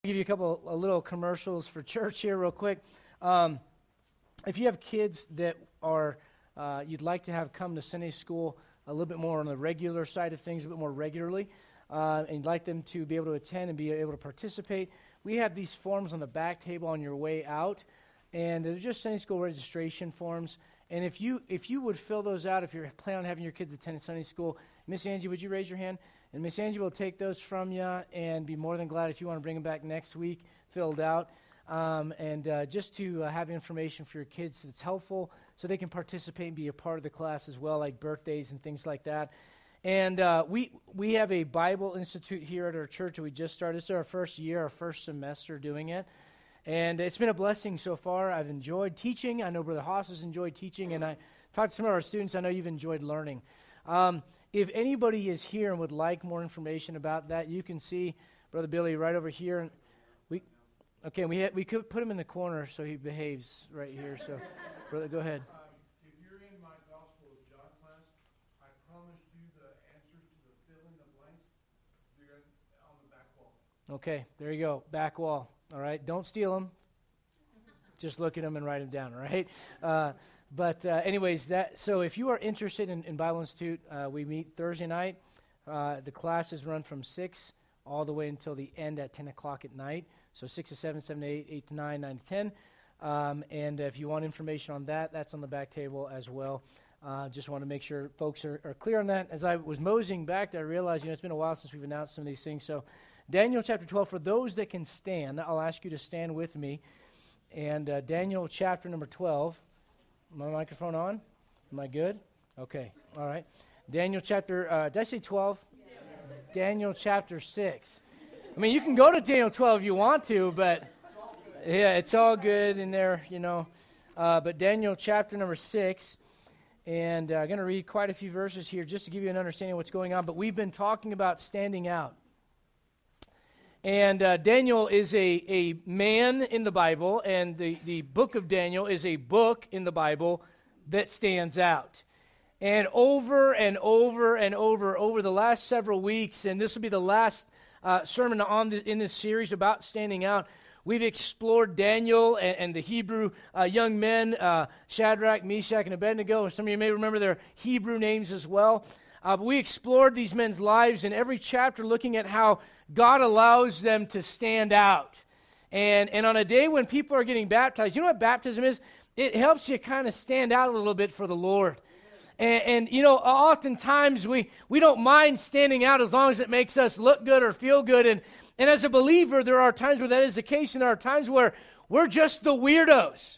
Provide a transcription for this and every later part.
Give you a little commercials for church here real quick. If you have kids that are you'd like to have come to Sunday school a little bit more on the regular side of things, a bit more regularly, and you'd like them to be able to attend and be able to participate, we have these forms on the back table on your way out, and they're just Sunday school registration forms. And if you would fill those out, if you're planning on having your kids attend Sunday school, Miss Angie, would you raise your hand? And Miss Angie will take those from you and be more than glad if you want to bring them back next week filled out. Just to have information for your kids that's helpful so they can participate and be a part of the class as well, like birthdays and things like that. And we have a Bible Institute here at our church that we just started. This is our first year, our first semester doing it. And it's been a blessing so far. I've enjoyed teaching. I know Brother Haas has enjoyed teaching, and I talked to some of our students. I know you've enjoyed learning. If anybody is here and would like more information about that, you can see Brother Billy right over here. We could put him in the corner so he behaves right here. So, brother, go ahead. If you're in my Gospel of John class, I promised you the answers to the fill in the blanks. They're on the back wall. Okay, there you go, back wall. All right, don't steal them. Just look at them and write them down. All right. Anyways, so if you are interested in Bible Institute, we meet Thursday night. The classes run from 6 all the way until the end at 10 o'clock at night. So 6 to 7, 7 to 8, 8 to 9, 9 to 10. And if you want information on that, that's on the back table as well. Just want to make sure folks are clear on that. As I was moseying back there, I realized, it's been a while since we've announced some of these things. So Daniel chapter 12, for those that can stand, I'll ask you to stand with me. And Daniel chapter number 12. My microphone on? Am I good? Okay. All right. Daniel chapter, did I say 12? Yes. Daniel chapter 6. I mean, you can go to Daniel 12 if you want to, but yeah, it's all good in there, But Daniel chapter number 6, and I'm going to read quite a few verses here just to give you an understanding of what's going on. But we've been talking about standing out. And Daniel is a man in the Bible, and the book of Daniel is a book in the Bible that stands out. And over and over and over the last several weeks, and this will be the last sermon in this series about standing out, we've explored Daniel and the Hebrew young men, Shadrach, Meshach, and Abednego. Some of you may remember their Hebrew names as well. But we explored these men's lives in every chapter, looking at how God allows them to stand out. And on a day when people are getting baptized, you know what baptism is? It helps you kind of stand out a little bit for the Lord. And oftentimes we don't mind standing out as long as it makes us look good or feel good. And as a believer, there are times where that is the case, and there are times where we're just the weirdos.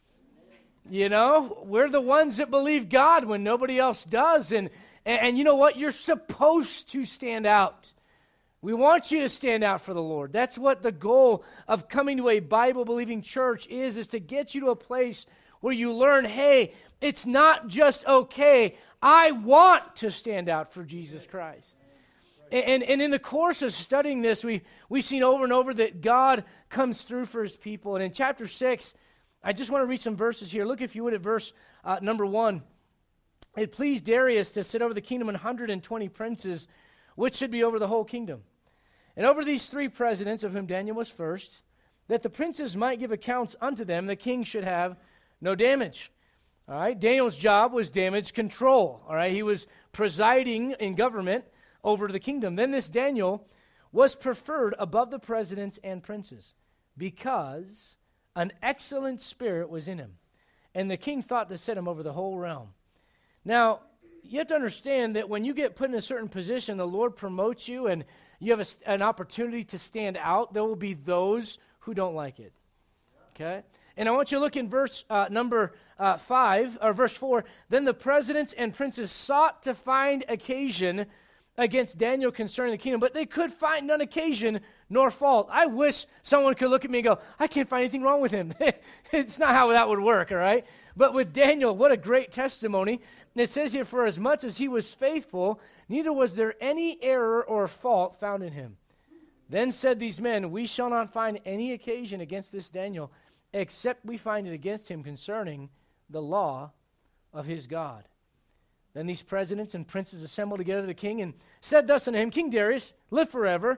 We're the ones that believe God when nobody else does. And you know what? You're supposed to stand out. We want you to stand out for the Lord. That's what the goal of coming to a Bible-believing church is to get you to a place where you learn, hey, it's not just okay. I want to stand out for Jesus Christ. And in the course of studying this, we've seen over and over that God comes through for his people. And in chapter 6, I just want to read some verses here. Look, if you would, at verse number 1. It pleased Darius to set over the kingdom 120 princes, which should be over the whole kingdom. And over these 3 presidents, of whom Daniel was first, that the princes might give accounts unto them, the king should have no damage. All right, Daniel's job was damage control. All right, he was presiding in government over the kingdom. Then this Daniel was preferred above the presidents and princes because an excellent spirit was in him, and the king thought to set him over the whole realm. Now, you have to understand that when you get put in a certain position, the Lord promotes you, and you have an opportunity to stand out. There will be those who don't like it. Okay? And I want you to look in verse number 5, or verse 4. Then the presidents and princes sought to find occasion against Daniel concerning the kingdom, but they could find none occasion nor fault. I wish someone could look at me and go, I can't find anything wrong with him. It's not how that would work, all right? But with Daniel, what a great testimony. And it says here, for as much as he was faithful, neither was there any error or fault found in him. Then said these men, we shall not find any occasion against this Daniel, except we find it against him concerning the law of his God. Then these presidents and princes assembled together the king and said thus unto him, King Darius, live forever.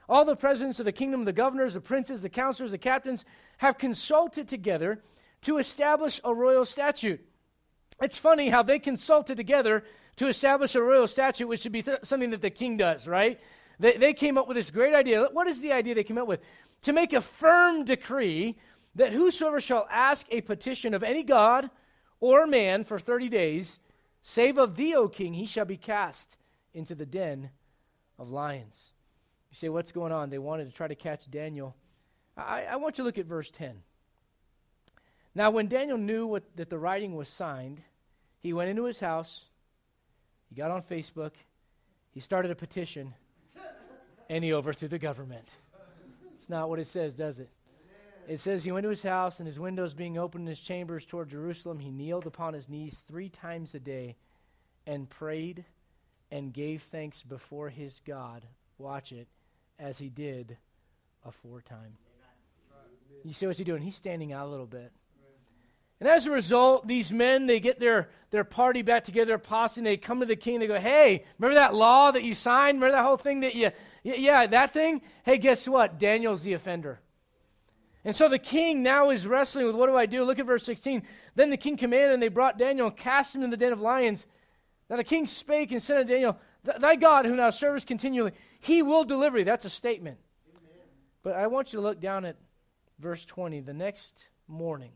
All the presidents of the kingdom, the governors, the princes, the counselors, the captains have consulted together to establish a royal statute. It's funny how they consulted together to establish a royal statute, which should be something that the king does, right? They came up with this great idea. What is the idea they came up with? To make a firm decree that whosoever shall ask a petition of any god or man for 30 days, save of thee, O king, he shall be cast into the den of lions. You say, what's going on? They wanted to try to catch Daniel. I want you to look at verse 10. Now, when Daniel knew that the writing was signed, he went into his house, he got on Facebook, he started a petition, and he overthrew the government. It's not what it says, does it? It says he went to his house, and his windows being open in his chambers toward Jerusalem, he kneeled upon his knees 3 times a day and prayed and gave thanks before his God. Watch it, as he did aforetime. You see what's he doing? He's standing out a little bit. And as a result, these men, they get their party back together, their posse, and they come to the king, they go, hey, remember that law that you signed? Remember that whole thing that yeah, that thing? Hey, guess what? Daniel's the offender. And so the king now is wrestling with, what do I do? Look at verse 16. Then the king commanded, and they brought Daniel and cast him in the den of lions. Now the king spake and said unto Daniel, thy God, whom thou servest continually, he will deliver thee. That's a statement. Amen. But I want you to look down at verse 20. The next morning,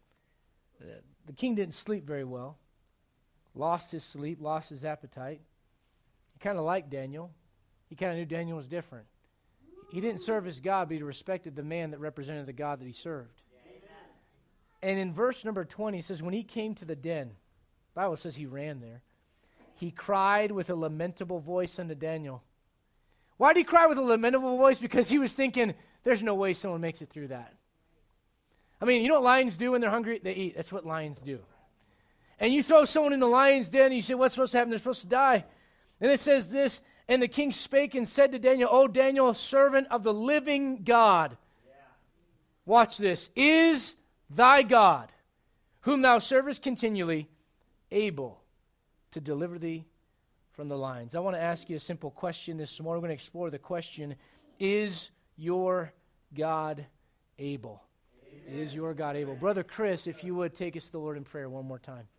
the king didn't sleep very well, lost his sleep, lost his appetite. He kind of liked Daniel. He kind of knew Daniel was different. He didn't serve his God, but he respected the man that represented the God that he served. Amen. And in verse number 20, it says, when he came to the den, the Bible says he ran there. He cried with a lamentable voice unto Daniel. Why did he cry with a lamentable voice? Because he was thinking, there's no way someone makes it through that. I mean, you know what lions do when they're hungry? They eat. That's what lions do. And you throw someone in the lion's den, and you say, what's supposed to happen? They're supposed to die. And it says this, and the king spake and said to Daniel, O Daniel, servant of the living God. Yeah. Watch this. Is thy God, whom thou servest continually, able to deliver thee from the lions? I want to ask you a simple question this morning. We're going to explore the question, is your God able? Amen. Is your God able? Brother Chris, if you would take us to the Lord in prayer one more time.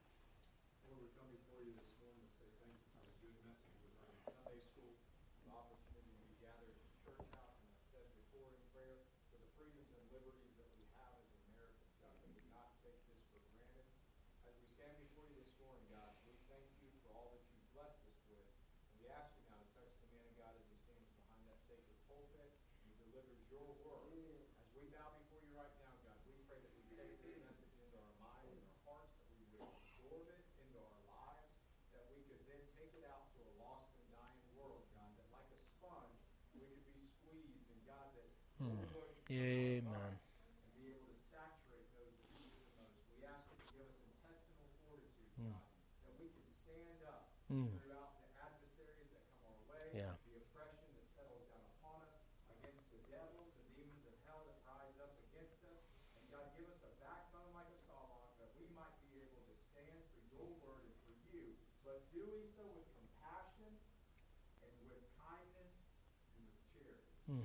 Amen. Be able to saturate those that need it the most. We ask that you give us intestinal fortitude, God, that we can stand up throughout the adversaries that come our way, the oppression that settles down upon us, against the devils and demons of hell that rise up against us. And God, give us a backbone like a Solomon, that we might be able to stand for your word and for you, but doing so with compassion and with kindness and with charity.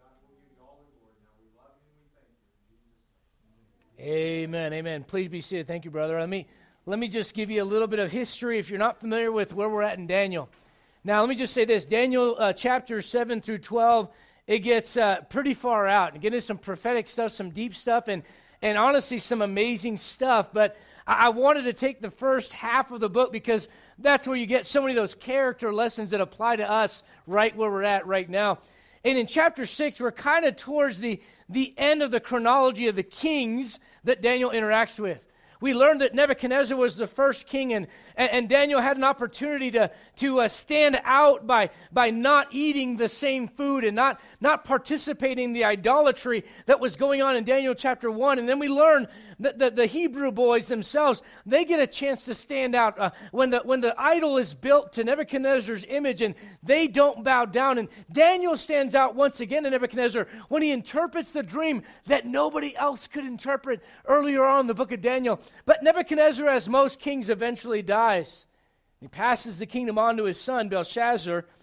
Amen, amen. Please be seated. Thank you, brother. Let me just give you a little bit of history if you're not familiar with where we're at in Daniel. Now, let me just say this. Daniel chapter 7 through 12, it gets pretty far out. And get into some prophetic stuff, some deep stuff, and honestly, some amazing stuff. But I wanted to take the first half of the book because that's where you get so many of those character lessons that apply to us right where we're at right now. And in chapter 6, we're kind of towards the end of the chronology of the kings that Daniel interacts with. We learned that Nebuchadnezzar was the first king, and Daniel had an opportunity to stand out by not eating the same food and not participating in the idolatry that was going on in Daniel chapter 1. And then we learn that the Hebrew boys themselves, they get a chance to stand out when the idol is built to Nebuchadnezzar's image and they don't bow down. And Daniel stands out once again to Nebuchadnezzar when he interprets the dream that nobody else could interpret earlier on in the book of Daniel. But Nebuchadnezzar, as most kings, eventually dies. He passes the kingdom on to his son, Belshazzar.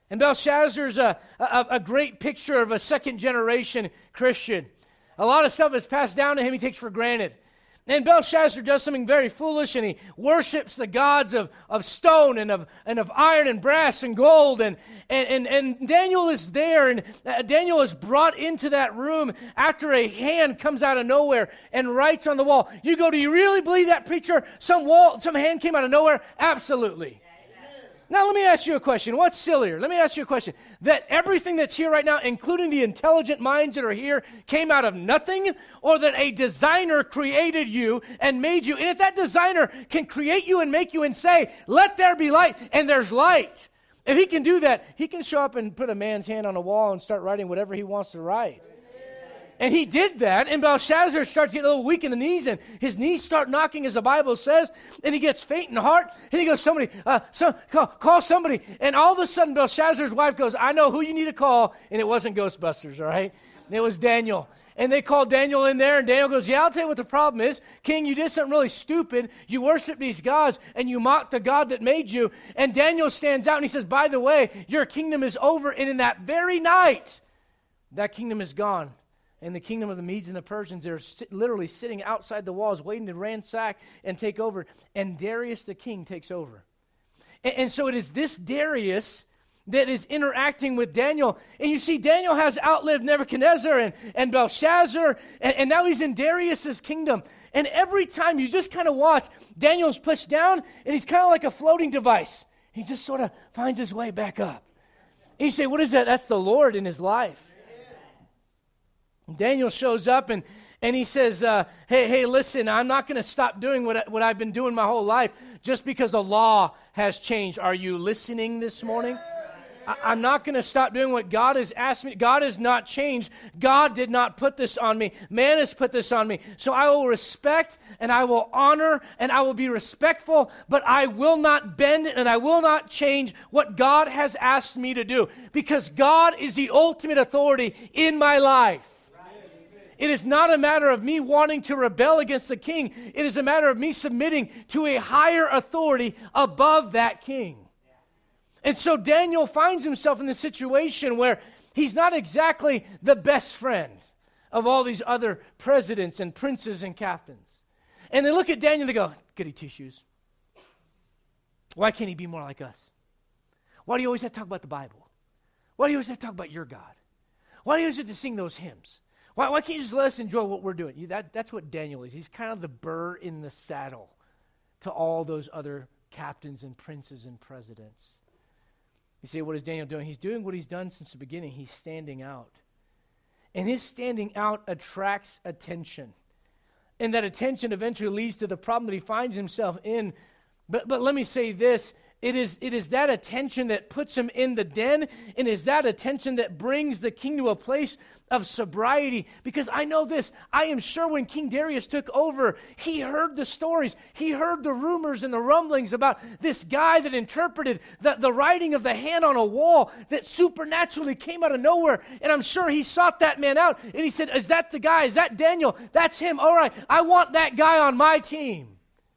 And Belshazzar's a great picture of a second-generation Christian. A lot of stuff is passed down to him he takes for granted. And Belshazzar does something very foolish, and he worships the gods of stone and of iron and brass and gold. And Daniel is there, and Daniel is brought into that room after a hand comes out of nowhere and writes on the wall. You go, do you really believe that, preacher? Some hand came out of nowhere? Absolutely. Now, let me ask you a question. What's sillier? Let me ask you a question. That everything that's here right now, including the intelligent minds that are here, came out of nothing, or that a designer created you and made you? And if that designer can create you and make you and say, let there be light, and there's light. If he can do that, he can show up and put a man's hand on a wall and start writing whatever he wants to write. And he did that, and Belshazzar starts to get a little weak in the knees, and his knees start knocking, as the Bible says, and he gets faint in heart, and he goes, call somebody. And all of a sudden, Belshazzar's wife goes, I know who you need to call, and it wasn't Ghostbusters, all right? It was Daniel. And they called Daniel in there, and Daniel goes, yeah, I'll tell you what the problem is. King, you did something really stupid. You worship these gods, and you mocked the God that made you. And Daniel stands out, and he says, by the way, your kingdom is over, and in that very night, that kingdom is gone. And the kingdom of the Medes and the Persians, they're literally sitting outside the walls waiting to ransack and take over. And Darius the king takes over. And so it is this Darius that is interacting with Daniel. And you see, Daniel has outlived Nebuchadnezzar and Belshazzar, and now he's in Darius's kingdom. And every time you just kind of watch, Daniel's pushed down, and he's kind of like a floating device. He just sort of finds his way back up. And you say, what is that? That's the Lord in his life. Daniel shows up and he says, hey, listen, I'm not going to stop doing what I've been doing my whole life just because the law has changed. Are you listening this morning? I'm not going to stop doing what God has asked me. God has not changed. God did not put this on me. Man has put this on me. So I will respect and I will honor and I will be respectful, but I will not bend and I will not change what God has asked me to do, because God is the ultimate authority in my life. It is not a matter of me wanting to rebel against the king. It is a matter of me submitting to a higher authority above that king. And so Daniel finds himself in this situation where he's not exactly the best friend of all these other presidents and princes and captains. And they look at Daniel and they go, goody two-shoes. Why can't he be more like us? Why do you always have to talk about the Bible? Why do you always have to talk about your God? Why do you always have to sing those hymns? Why can't you just let us enjoy what we're doing? That's what Daniel is. He's kind of the burr in the saddle to all those other captains and princes and presidents. You say, what is Daniel doing? He's doing what he's done since the beginning. He's standing out. And his standing out attracts attention. And that attention eventually leads to the problem that he finds himself in. But let me say this. It is that attention that puts him in the den, and is that attention that brings the king to a place of sobriety. Because I know this, I am sure when King Darius took over, he heard the stories, he heard the rumors and the rumblings about this guy that interpreted the writing of the hand on a wall that supernaturally came out of nowhere. And I'm sure he sought that man out, and he said, is that the guy? Is that Daniel? That's him. All right, I want that guy on my team.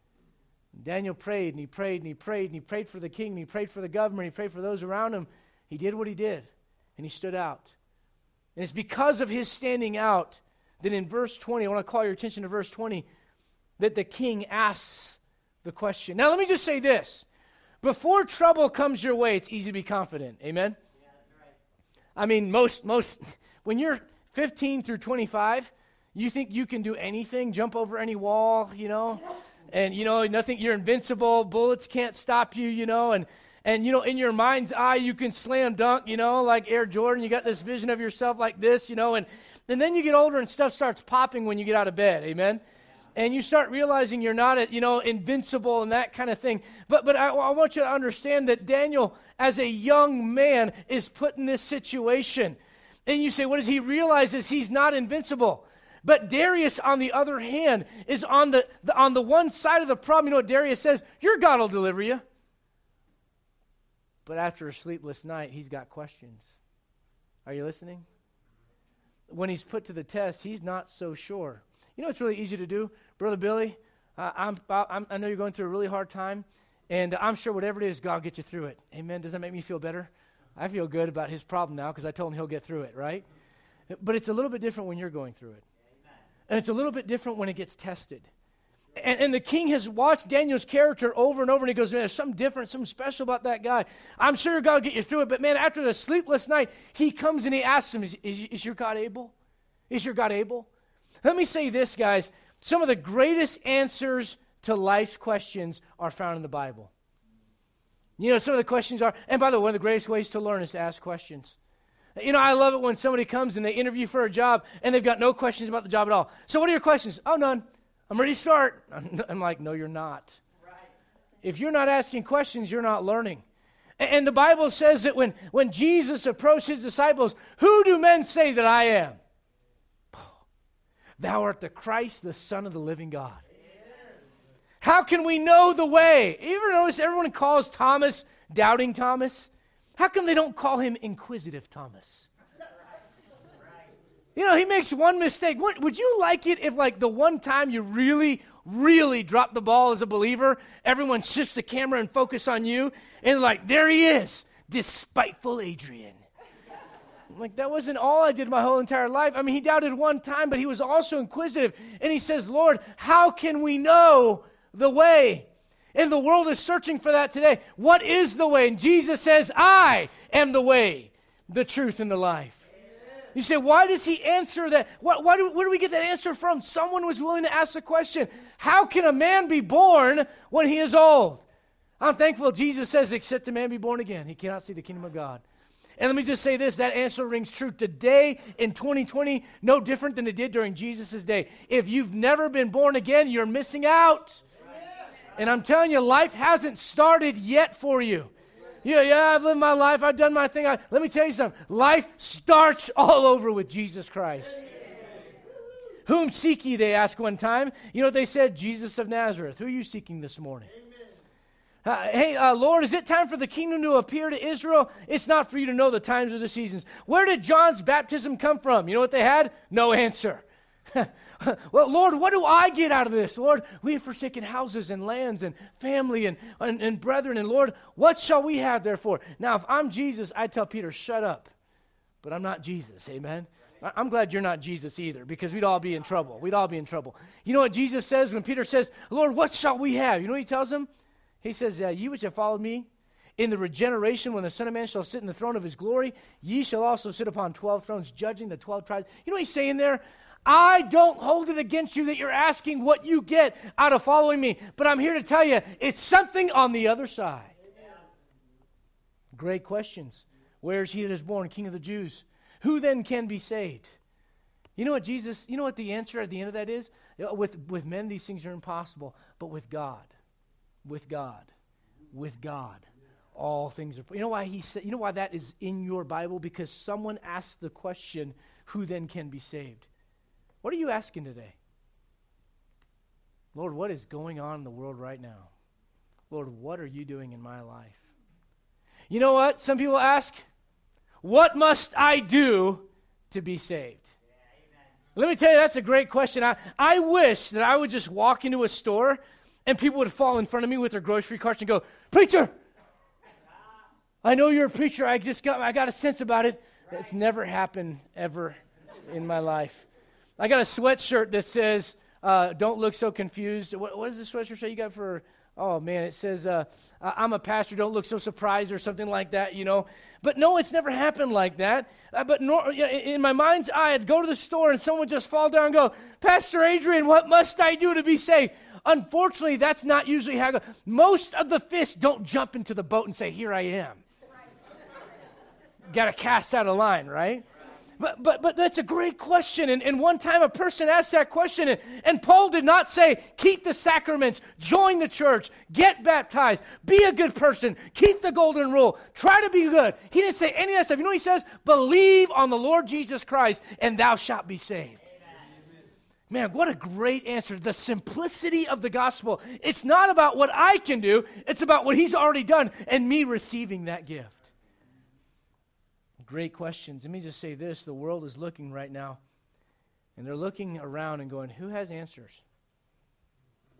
Daniel prayed, and he prayed, and he prayed, and he prayed for the king, and he prayed for the government, and he prayed for those around him. He did what he did, and he stood out. And it's because of his standing out that in verse 20, I want to call your attention to verse 20, that the king asks the question. Now, let me just say this. Before trouble comes your way, it's easy to be confident. Amen? Yeah, that's right. I mean, most when you're 15 through 25, you think you can do anything, jump over any wall, and, nothing, you're invincible, bullets can't stop you, and in your mind's eye, you can slam dunk, like Air Jordan. You got this vision of yourself like this, and then you get older and stuff starts popping when you get out of bed, amen? And you start realizing you're not, invincible and that kind of thing. But I want you to understand that Daniel, as a young man, is put in this situation. And you say, what does he realize? Is he's not invincible. But Darius, on the other hand, is on the one side of the problem. You know what Darius says? Your God will deliver you. But after a sleepless night, he's got questions. Are you listening? When he's put to the test, he's not so sure. You know what's really easy to do? Brother Billy, I know you're going through a really hard time, and I'm sure whatever it is, God will get you through it. Amen? Does that make me feel better? I feel good about his problem now because I told him he'll get through it, right? But it's a little bit different when you're going through it. And it's a little bit different when it gets tested. And the king has watched Daniel's character over and over, and he goes, man, there's something different, something special about that guy. I'm sure God will get you through it, but man, after the sleepless night, he comes and he asks him, is your God able? Is your God able? Let me say this, guys. Some of the greatest answers to life's questions are found in the Bible. You know, some of the questions are, and by the way, one of the greatest ways to learn is to ask questions. You know, I love it when somebody comes and they interview for a job and they've got no questions about the job at all. So what are your questions? Oh, none. I'm ready to start. I'm like, no, you're not. Right. If you're not asking questions, you're not learning. And the Bible says that when Jesus approached his disciples, who do men say that I am? Thou art the Christ, the Son of the living God. Amen. How can we know the way? You ever notice everyone calls Thomas Doubting Thomas? How come they don't call him Inquisitive Thomas? You know, he makes one mistake. Would you like it if, like, the one time you really, really drop the ball as a believer, everyone shifts the camera and focus on you, and like, there he is, despiteful Adrian. Like, that wasn't all I did my whole entire life. I mean, he doubted one time, but he was also inquisitive. And he says, Lord, how can we know the way? And the world is searching for that today. What is the way? And Jesus says, I am the way, the truth, and the life. You say, why does he answer that? Where do we get that answer from? Someone was willing to ask the question, how can a man be born when he is old? I'm thankful Jesus says, except a man be born again, he cannot see the kingdom of God. And let me just say this, that answer rings true today in 2020, no different than it did during Jesus' day. If you've never been born again, you're missing out. And I'm telling you, life hasn't started yet for you. Yeah, I've lived my life, I've done my thing. Let me tell you something. Life starts all over with Jesus Christ. Whom seek ye, they asked one time. You know what they said? Jesus of Nazareth. Who are you seeking this morning? Hey, Lord, is it time for the kingdom to appear to Israel? It's not for you to know the times or the seasons. Where did John's baptism come from? You know what they had? No answer. Well, Lord, what do I get out of this? Lord, we have forsaken houses and lands and family and brethren. And Lord, what shall we have therefore? Now, if I'm Jesus, I'd tell Peter, shut up. But I'm not Jesus, amen? I'm glad you're not Jesus either, because we'd all be in trouble. We'd all be in trouble. You know what Jesus says when Peter says, Lord, what shall we have? You know what he tells him? He says, ye which have followed me, in the regeneration, when the Son of Man shall sit in the throne of his glory, ye shall also sit upon 12 thrones, judging the 12 tribes. You know what he's saying there? I don't hold it against you that you're asking what you get out of following me, but I'm here to tell you, it's something on the other side. Amen. Great questions. Where is he that is born, King of the Jews? Who then can be saved? You know what the answer at the end of that is? With men, these things are impossible, but with God, all things are. You know why he said? You know why that is in your Bible? Because someone asked the question, who then can be saved? What are you asking today? Lord, what is going on in the world right now? Lord, what are you doing in my life? You know what? Some people ask, what must I do to be saved? Let me tell you, that's a great question. I wish that I would just walk into a store and people would fall in front of me with their grocery carts and go, preacher, I know you're a preacher. I got a sense about it. It's never happened ever in my life. I got a sweatshirt that says, don't look so confused. What does the sweatshirt say you got for, oh man, it says, I'm a pastor, don't look so surprised or something like that, you know. But no, it's never happened like that. In my mind's eye, I'd go to the store and someone would just fall down and go, Pastor Adrian, what must I do to be saved? Unfortunately, that's not usually how it goes. Most of the fists don't jump into the boat and say, here I am. Got to cast out a line, right? But that's a great question. And one time a person asked that question, and Paul did not say, keep the sacraments, join the church, get baptized, be a good person, keep the golden rule, try to be good. He didn't say any of that stuff. You know what he says? Believe on the Lord Jesus Christ, and thou shalt be saved. Amen. Man, what a great answer. The simplicity of the gospel. It's not about what I can do. It's about what he's already done and me receiving that gift. Great questions. Let me just say this. The world is looking right now, and they're looking around and going, who has answers?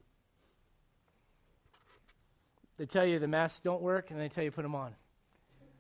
They tell you the masks don't work, and they tell you put them on.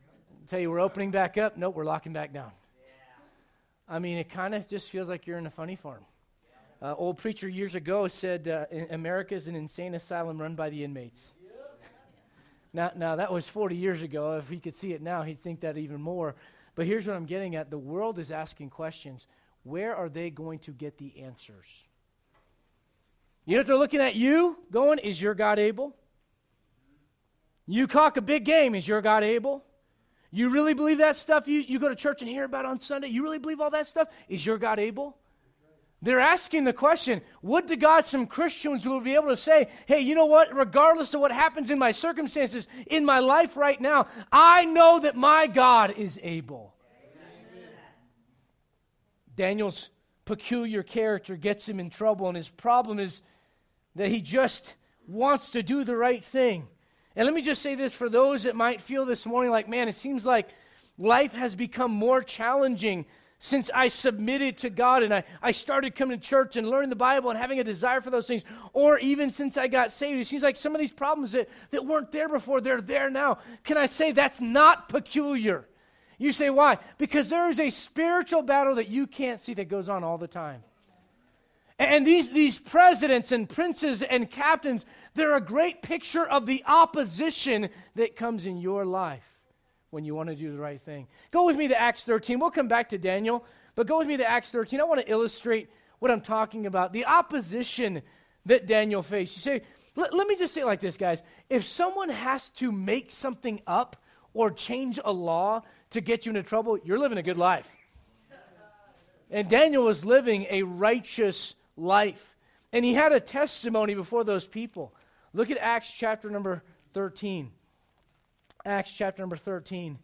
Tell you we're opening back up. Nope, we're locking back down. I mean, it kind of just feels like you're in a funny farm. Old preacher years ago said, America is an insane asylum run by the inmates. Now, that was 40 years ago. If he could see it now, he'd think that even more. But here's what I'm getting at. The world is asking questions. Where are they going to get the answers? You know what they're looking at you going, is your God able? You cock a big game, is your God able? You really believe that stuff you go to church and hear about on Sunday? You really believe all that stuff? Is your God able? They're asking the question, would to God some Christians would be able to say, hey, you know what? Regardless of what happens in my circumstances, in my life right now, I know that my God is able. Amen. Daniel's peculiar character gets him in trouble, and his problem is that he just wants to do the right thing. And let me just say this for those that might feel this morning like, man, it seems like life has become more challenging since I submitted to God and I started coming to church and learning the Bible and having a desire for those things, or even since I got saved. It seems like some of these problems that weren't there before, they're there now. Can I say that's not peculiar? You say, why? Because there is a spiritual battle that you can't see that goes on all the time. And these presidents and princes and captains, they're a great picture of the opposition that comes in your life when you want to do the right thing. Go with me to Acts 13. We'll come back to Daniel, but go with me to Acts 13. I want to illustrate what I'm talking about, the opposition that Daniel faced. You say, let me just say it like this, guys. If someone has to make something up or change a law to get you into trouble, you're living a good life. And Daniel was living a righteous life. And he had a testimony before those people. Look at Acts chapter number 13. Acts chapter number 13.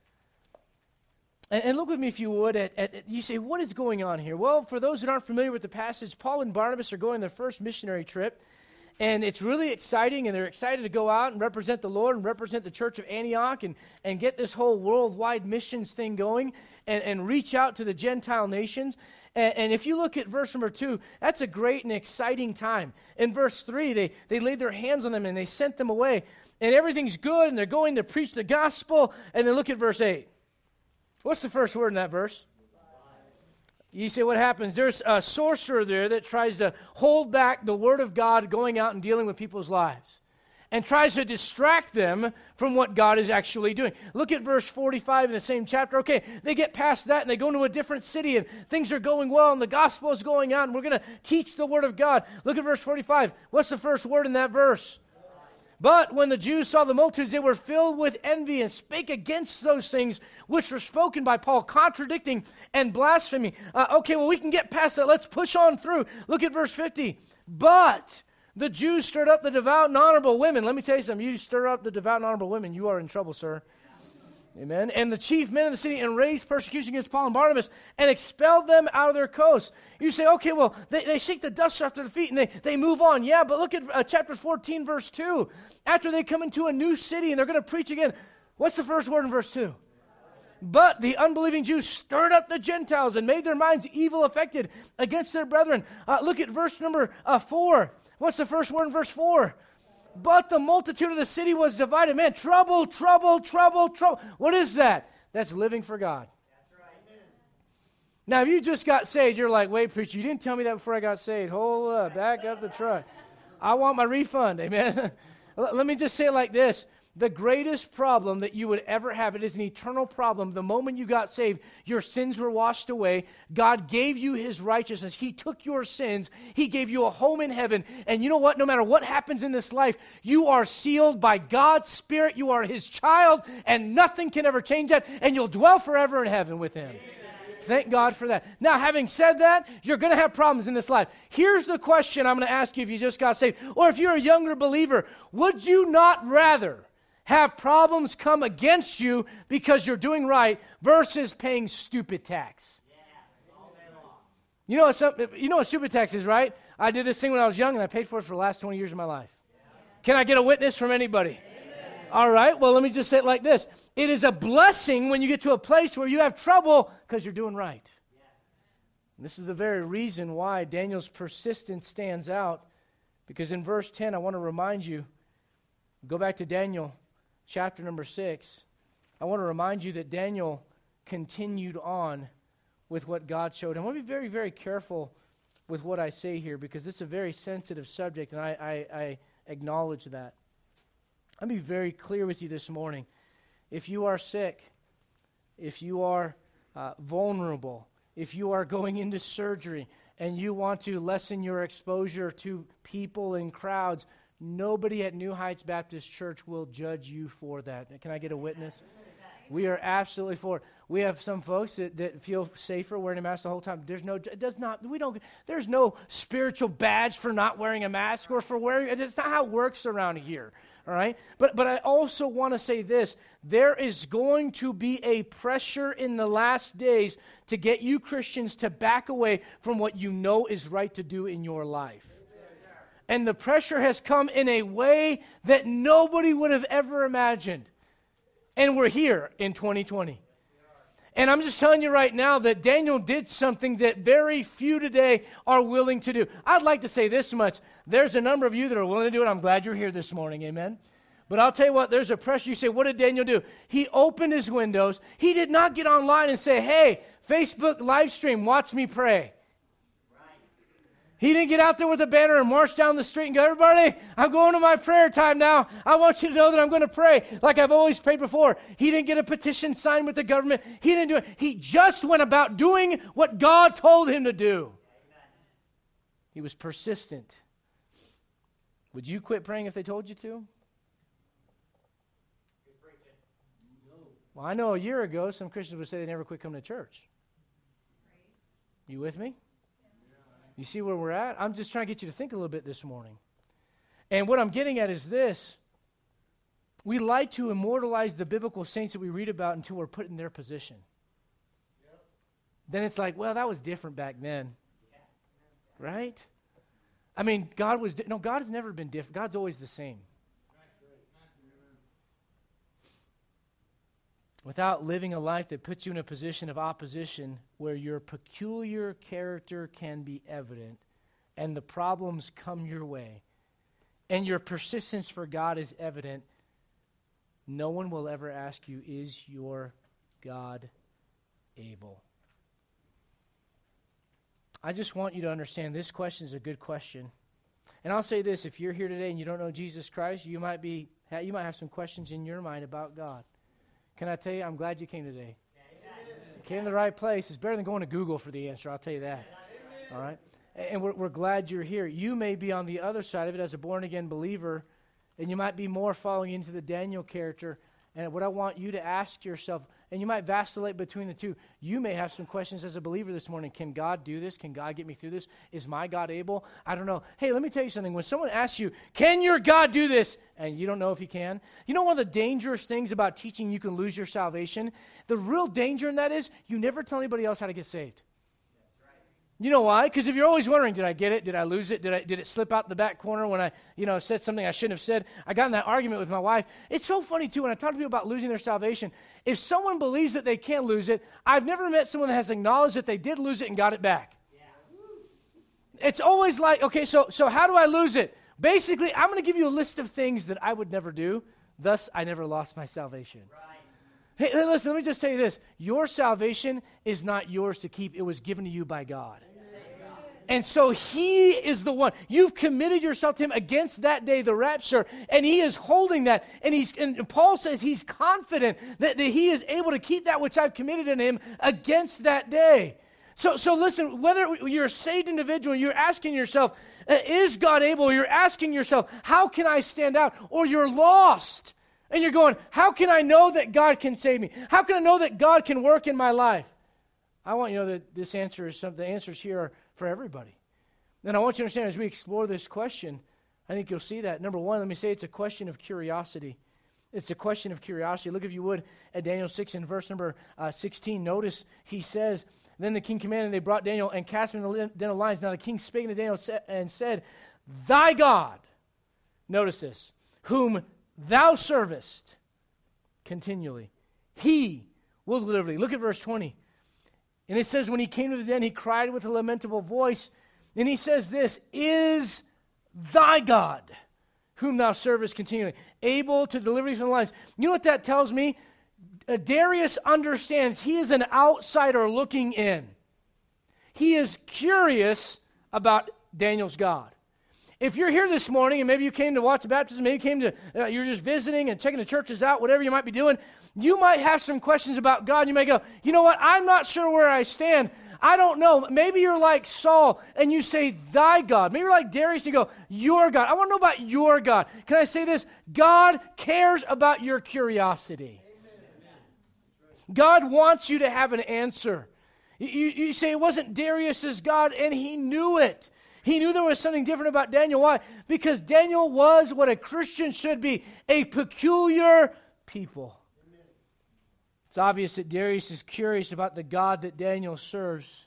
And look with me, if you would, you say, what is going on here? Well, for those that aren't familiar with the passage, Paul and Barnabas are going their first missionary trip. And it's really exciting, and they're excited to go out and represent the Lord and represent the church of Antioch and get this whole worldwide missions thing going and reach out to the Gentile nations. And if you look at verse number 2, that's a great and exciting time. In verse 3, they laid their hands on them and they sent them away. And everything's good, and they're going to preach the gospel. And then look at verse 8. What's the first word in that verse? You say, what happens? There's a sorcerer there that tries to hold back the word of God going out and dealing with people's lives and tries to distract them from what God is actually doing. Look at verse 45 in the same chapter. Okay, they get past that and they go into a different city and things are going well and the gospel is going on and we're going to teach the word of God. Look at verse 45. What's the first word in that verse? But when the Jews saw the multitudes, they were filled with envy and spake against those things which were spoken by Paul, contradicting and blaspheming. Okay, well, we can get past that. Let's push on through. Look at verse 50. But the Jews stirred up the devout and honorable women. Let me tell you something. You stir up the devout and honorable women, you are in trouble, sir. Amen. And the chief men of the city and raised persecution against Paul and Barnabas and expelled them out of their coast. You say, okay, well, they shake the dust off their feet and they move on. Yeah, but look at chapter 14, verse 2. After they come into a new city and they're going to preach again, what's the first word in verse 2? But the unbelieving Jews stirred up the Gentiles and made their minds evil affected against their brethren. Look at verse number 4. What's the first word in verse 4? But the multitude of the city was divided. Man, trouble, trouble, trouble, trouble. What is that? That's living for God. That's right. Now, if you just got saved, you're like, wait, preacher, you didn't tell me that before I got saved. Hold up, back up the truck. I want my refund, amen. Let me just say it like this. The greatest problem that you would ever have, it is an eternal problem. The moment you got saved, your sins were washed away. God gave you his righteousness. He took your sins. He gave you a home in heaven. And you know what? No matter what happens in this life, you are sealed by God's Spirit. You are his child, and nothing can ever change that. And you'll dwell forever in heaven with him. Thank God for that. Now, having said that, you're going to have problems in this life. Here's the question I'm going to ask you if you just got saved, or if you're a younger believer. Would you not rather have problems come against you because you're doing right versus paying stupid tax? You know what stupid tax is, right? I did this thing when I was young, and I paid for it for the last 20 years of my life. Can I get a witness from anybody? Amen. All right, well, let me just say it like this. It is a blessing when you get to a place where you have trouble because you're doing right. And this is the very reason why Daniel's persistence stands out, because in verse 10, I want to remind you, go back to Daniel chapter number 6. I want to remind you that Daniel continued on with what God showed him. I want to be very, very careful with what I say here because it's a very sensitive subject, and I acknowledge that. I'll be very clear with you this morning. If you are sick, if you are vulnerable, if you are going into surgery and you want to lessen your exposure to people and crowds, nobody at New Heights Baptist Church will judge you for that. Can I get a witness? We are absolutely for it. We have some folks that feel safer wearing a mask the whole time. There's no spiritual badge for not wearing a mask or for wearing it. It's not how it works around here. All right? But I also want to say this. There is going to be a pressure in the last days to get you Christians to back away from what you know is right to do in your life. And the pressure has come in a way that nobody would have ever imagined. And we're here in 2020. And I'm just telling you right now that Daniel did something that very few today are willing to do. I'd like to say this much. There's a number of you that are willing to do it. I'm glad you're here this morning. Amen. But I'll tell you what, there's a pressure. You say, what did Daniel do? He opened his windows. He did not get online and say, hey, Facebook live stream, watch me pray. He didn't get out there with a banner and march down the street and go, everybody, I'm going to my prayer time now. I want you to know that I'm going to pray like I've always prayed before. He didn't get a petition signed with the government. He didn't do it. He just went about doing what God told him to do. He was persistent. Would you quit praying if they told you to? Well, I know a year ago some Christians would say they never quit coming to church. You with me? You see where we're at? I'm just trying to get you to think a little bit this morning. And what I'm getting at is this. We like to immortalize the biblical saints that we read about until we're put in their position. Yep. Then it's like, well, that was different back then. Yeah. Right? I mean, God has never been different. God's always the same. Without living a life that puts you in a position of opposition where your peculiar character can be evident and the problems come your way and your persistence for God is evident, no one will ever ask you, is your God able? I just want you to understand this question is a good question. And I'll say this, if you're here today and you don't know Jesus Christ, you might have some questions in your mind about God. Can I tell you, I'm glad you came today. You came to the right place. It's better than going to Google for the answer, I'll tell you that. All right? And we're glad you're here. You may be on the other side of it as a born-again believer, and you might be more falling into the Daniel character. And what I want you to ask yourself, and you might vacillate between the two, you may have some questions as a believer this morning. Can God do this? Can God get me through this? Is my God able? I don't know. Hey, let me tell you something. When someone asks you, can your God do this? And you don't know if he can. You know one of the dangerous things about teaching you can lose your salvation? The real danger in that is you never tell anybody else how to get saved. You know why? Because if you're always wondering, did I get it? Did I lose it? Did it slip out the back corner when I, said something I shouldn't have said? I got in that argument with my wife. It's so funny, too, when I talk to people about losing their salvation. If someone believes that they can't lose it, I've never met someone that has acknowledged that they did lose it and got it back. Yeah. It's always like, okay, so how do I lose it? Basically, I'm going to give you a list of things that I would never do. Thus, I never lost my salvation. Right. Hey, listen, let me just tell you this. Your salvation is not yours to keep. It was given to you by God. And so he is the one. You've committed yourself to him against that day, the rapture, and he is holding that. And Paul says he's confident that he is able to keep that which I've committed in him against that day. So listen, whether you're a saved individual, you're asking yourself, is God able? You're asking yourself, how can I stand out? Or you're lost. And you're going, how can I know that God can save me? How can I know that God can work in my life? I want you to know that the answers here are for everybody. And I want you to understand as we explore this question, I think you'll see that. Number one, let me say it's a question of curiosity. It's a question of curiosity. Look, if you would, at Daniel 6 in verse number 16. Notice he says, then the king commanded, and they brought Daniel and cast him in the den of lions. Now the king spake unto Daniel and said, thy God, notice this, whom thou servest continually, he will deliver thee. Look at verse 20. And it says, when he came to the den, he cried with a lamentable voice. And he says this, is thy God, whom thou servest continually, able to deliver thee from the lions. You know what that tells me? Darius understands he is an outsider looking in. He is curious about Daniel's God. If you're here this morning and maybe you came to watch the baptism, maybe you came to, you're just visiting and checking the churches out, whatever you might be doing, you might have some questions about God. You may go, you know what, I'm not sure where I stand. I don't know. Maybe you're like Saul and you say, thy God. Maybe you're like Darius and you go, your God. I want to know about your God. Can I say this? God cares about your curiosity. God wants you to have an answer. You say it wasn't Darius's God, and he knew it. He knew there was something different about Daniel. Why? Because Daniel was what a Christian should be, a peculiar people. It's obvious that Darius is curious about the God that Daniel serves.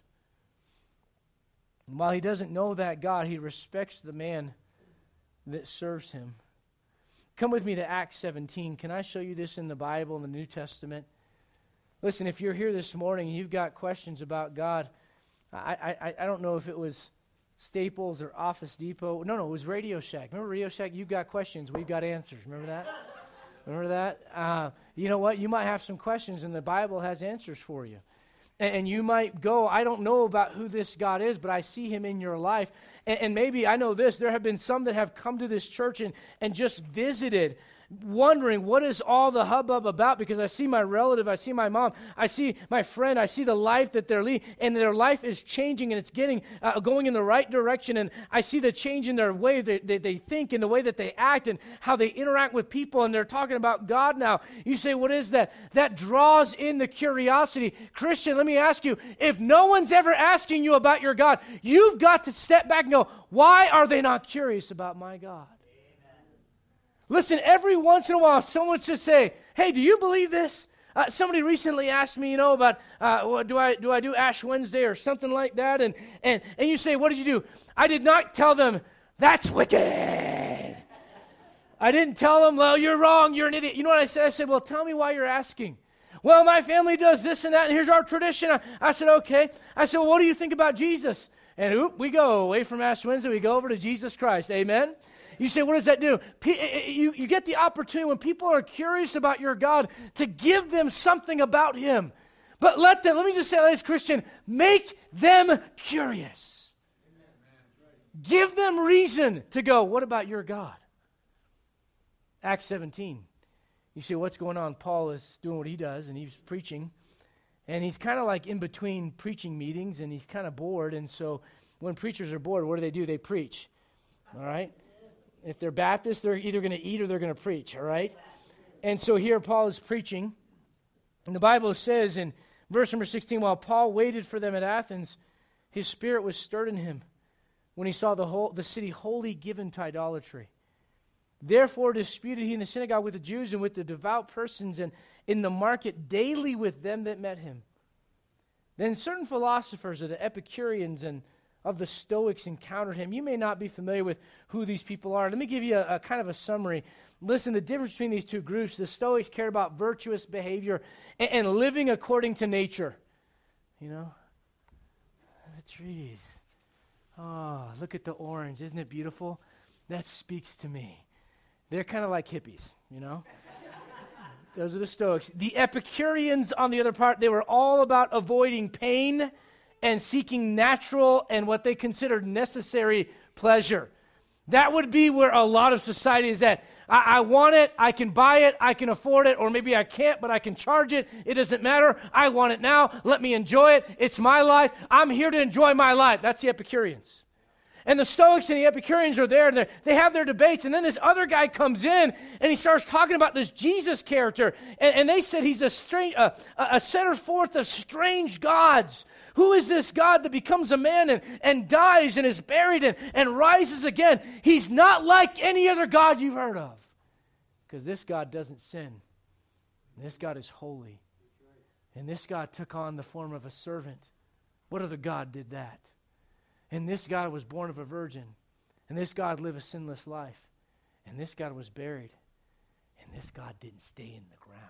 And while he doesn't know that God, he respects the man that serves him. Come with me to Acts 17. Can I show you this in the Bible, in the New Testament? Listen, if you're here this morning and you've got questions about God, I don't know if it was Staples or Office Depot. No, it was Radio Shack. Remember Radio Shack? You've got questions, we've got answers. Remember that? Remember that? You know what? You might have some questions, and the Bible has answers for you. And you might go, I don't know about who this God is, but I see him in your life. And maybe I know this. There have been some that have come to this church and just visited, wondering what is all the hubbub about, because I see my relative, I see my mom, I see my friend, I see the life that they're leading, and their life is changing, and it's getting going in the right direction, and I see the change in their way that they think and the way that they act and how they interact with people, and they're talking about God now. You say, what is that? That draws in the curiosity. Christian, let me ask you, if no one's ever asking you about your God, you've got to step back and go, why are they not curious about my God? Listen, every once in a while, someone should say, hey, do you believe this? Somebody recently asked me, about do I do Ash Wednesday or something like that? And you say, what did you do? I did not tell them, that's wicked. I didn't tell them, well, you're wrong, you're an idiot. You know what I said? I said, well, tell me why you're asking. Well, my family does this and that, and here's our tradition. I said, okay. I said, well, what do you think about Jesus? And we go away from Ash Wednesday, we go over to Jesus Christ. Amen? You say, what does that do? You get the opportunity when people are curious about your God to give them something about him. But let me just say this, Christian, make them curious. Give them reason to go, what about your God? Acts 17. You say, what's going on? Paul is doing what he does, and he's preaching. And he's kind of like in between preaching meetings, and he's kind of bored. And so when preachers are bored, what do? They preach. All right? If they're Baptists, they're either going to eat or they're going to preach, all right? And so here Paul is preaching. And the Bible says in verse number 16, while Paul waited for them at Athens, his spirit was stirred in him when he saw the city wholly given to idolatry. Therefore disputed he in the synagogue with the Jews and with the devout persons, and in the market daily with them that met him. Then certain philosophers of the Epicureans and of the Stoics encountered him. You may not be familiar with who these people are. Let me give you a kind of a summary. Listen, the difference between these two groups, the Stoics cared about virtuous behavior and living according to nature. The trees. Oh, look at the orange. Isn't it beautiful? That speaks to me. They're kind of like hippies, Those are the Stoics. The Epicureans, on the other part, they were all about avoiding pain and seeking natural and what they considered necessary pleasure. That would be where a lot of society is at. I want it, I can buy it, I can afford it, or maybe I can't, but I can charge it. It doesn't matter. I want it now. Let me enjoy it. It's my life. I'm here to enjoy my life. That's the Epicureans. And the Stoics and the Epicureans are there, and they have their debates, and then this other guy comes in, and he starts talking about this Jesus character, and they said he's a setter forth of strange gods. Who is this God that becomes a man and dies and is buried and rises again? He's not like any other God you've heard of. Because this God doesn't sin. And this God is holy. And this God took on the form of a servant. What other God did that? And this God was born of a virgin. And this God lived a sinless life. And this God was buried. And this God didn't stay in the ground.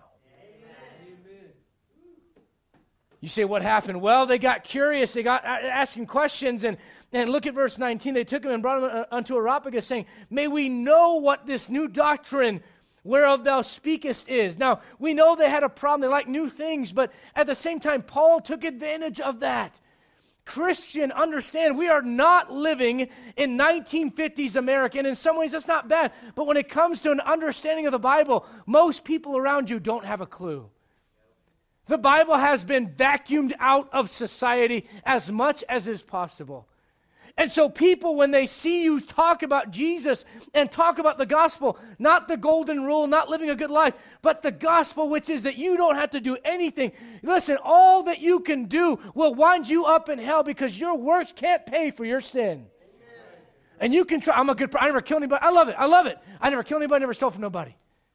You say, what happened? Well, they got curious. They got asking questions. And look at verse 19. They took him and brought him unto Areopagus, saying, may we know what this new doctrine whereof thou speakest is. Now, we know they had a problem. They like new things, but at the same time, Paul took advantage of that. Christian, understand, we are not living in 1950s America, and in some ways that's not bad, but when it comes to an understanding of the Bible, most people around you don't have a clue. The Bible has been vacuumed out of society as much as is possible. And so people, when they see you talk about Jesus and talk about the gospel, not the golden rule, not living a good life, but the gospel, which is that you don't have to do anything. Listen, all that you can do will wind you up in hell because your works can't pay for your sin. Amen. And you can try. I never killed anybody. I love it. I never killed anybody, never stole from nobody.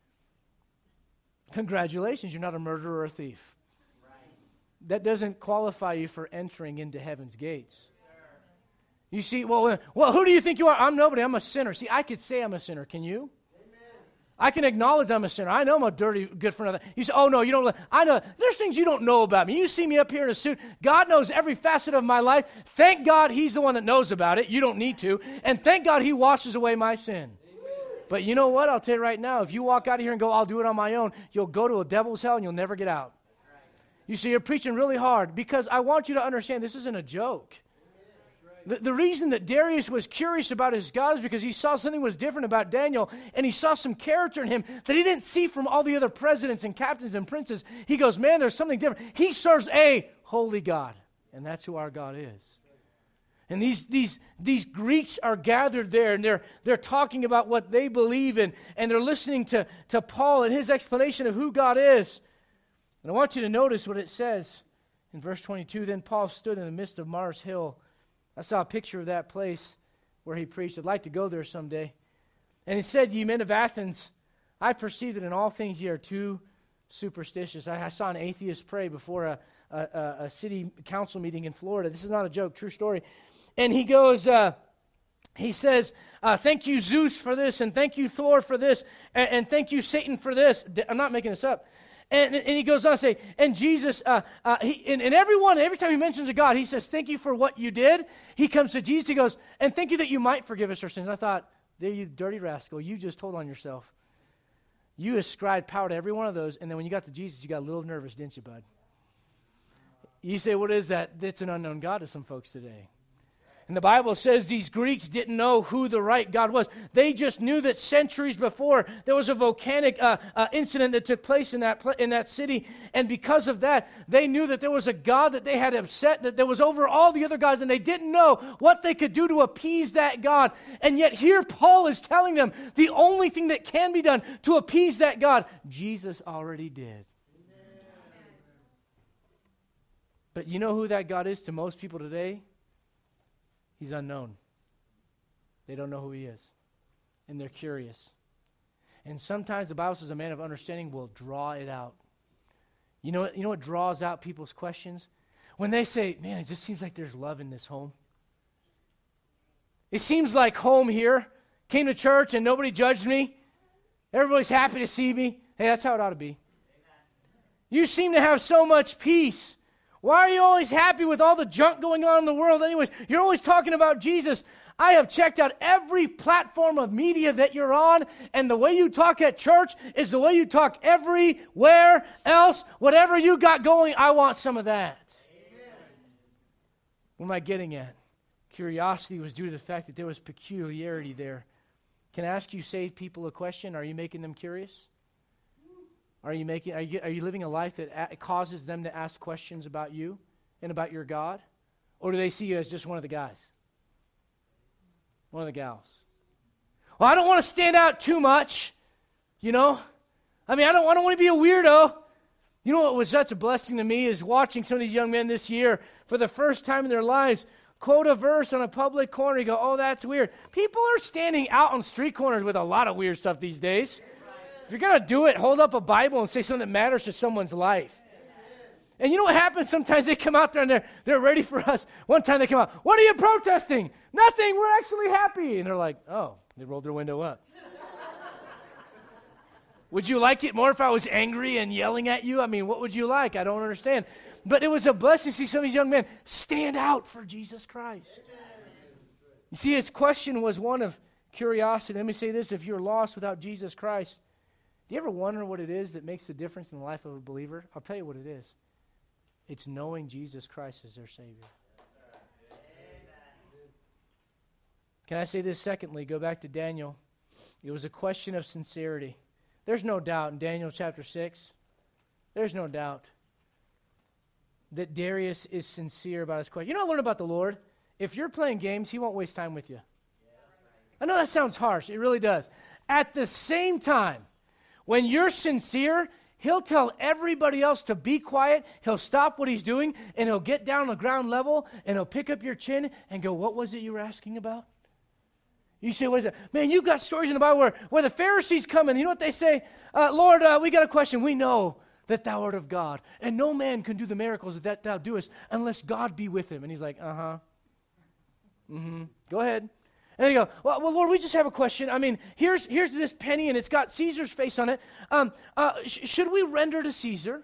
Congratulations, you're not a murderer or a thief. Right. That doesn't qualify you for entering into heaven's gates. You see, well, who do you think you are? I'm nobody. I'm a sinner. See, I could say I'm a sinner. Can you? Amen. I can acknowledge I'm a sinner. I know I'm a dirty, good for nothing. You say, oh, no, you don't. I know. There's things you don't know about me. You see me up here in a suit. God knows every facet of my life. Thank God he's the one that knows about it. You don't need to. And thank God he washes away my sin. Amen. But you know what? I'll tell you right now, if you walk out of here and go, I'll do it on my own, you'll go to a devil's hell and you'll never get out. Right. You see, you're preaching really hard because I want you to understand this isn't a joke. The reason that Darius was curious about his God is because he saw something was different about Daniel, and he saw some character in him that he didn't see from all the other presidents and captains and princes. He goes, man, there's something different. He serves a holy God, and that's who our God is. And these Greeks are gathered there, and they're talking about what they believe in, and they're listening to Paul and his explanation of who God is. And I want you to notice what it says in verse 22. Then Paul stood in the midst of Mars Hill. I saw a picture of that place where he preached. I'd like to go there someday. And he said, ye men of Athens, I perceive that in all things ye are too superstitious. I saw an atheist pray before a city council meeting in Florida. This is not a joke, true story. And he goes, he says, thank you Zeus for this, and thank you Thor for this, and thank you Satan for this. I'm not making this up. And he goes on to say, and Jesus, every time he mentions a God, he says, thank you for what you did. He comes to Jesus, he goes, and thank you that you might forgive us our sins. And I thought, there you dirty rascal, you just told on yourself. You ascribed power to every one of those, and then when you got to Jesus, you got a little nervous, didn't you, bud? You say, what is that? That's an unknown God to some folks today. And the Bible says these Greeks didn't know who the right God was. They just knew that centuries before there was a volcanic incident that took place in that city. And because of that, they knew that there was a God that they had upset, that was over all the other gods, and they didn't know what they could do to appease that God. And yet here Paul is telling them the only thing that can be done to appease that God, Jesus already did. Amen. But you know who that God is to most people today? He's unknown. They don't know who he is. And they're curious. And sometimes the Bible says a man of understanding will draw it out. You know what draws out people's questions? When they say, man, it just seems like there's love in this home. It seems like home here. Came to church and nobody judged me. Everybody's happy to see me. Hey, that's how it ought to be. You seem to have so much peace. Why are you always happy with all the junk going on in the world anyways? You're always talking about Jesus. I have checked out every platform of media that you're on, and the way you talk at church is the way you talk everywhere else. Whatever you got going, I want some of that. Amen. What am I getting at? Curiosity was due to the fact that there was peculiarity there. Can I ask you saved people a question? Are you making them curious? Are you living a life that causes them to ask questions about you and about your God? Or do they see you as just one of the guys? One of the gals? Well, I don't want to stand out too much, you know? I don't want to be a weirdo. You know what was such a blessing to me is watching some of these young men this year for the first time in their lives quote a verse on a public corner. You go, oh, that's weird. People are standing out on street corners with a lot of weird stuff these days. If you're going to do it, hold up a Bible and say something that matters to someone's life. And you know what happens? Sometimes they come out there and they're ready for us. One time they come out, what are you protesting? Nothing, we're actually happy. And they're like, oh, they rolled their window up. Would you like it more if I was angry and yelling at you? What would you like? I don't understand. But it was a blessing to see some of these young men stand out for Jesus Christ. You see, his question was one of curiosity. Let me say this, if you're lost without Jesus Christ, Do you ever wonder what it is that makes the difference in the life of a believer? I'll tell you what it is. It's knowing Jesus Christ as their Savior. Can I say this secondly? Go back to Daniel. It was a question of sincerity. There's no doubt in Daniel chapter 6, there's no doubt that Darius is sincere about his question. You know what I learned about the Lord? If you're playing games, he won't waste time with you. I know that sounds harsh. It really does. At the same time, when you're sincere, he'll tell everybody else to be quiet. He'll stop what he's doing, and he'll get down on the ground level, and he'll pick up your chin and go, what was it you were asking about? You say, what is that? Man, you've got stories in the Bible where the Pharisees come in. You know what they say? Lord, we got a question. We know that thou art of God, and no man can do the miracles that thou doest unless God be with him. And he's like, go ahead. And they go, well, Lord, we just have a question. I mean, here's this penny, and it's got Caesar's face on it. Should we render to Caesar?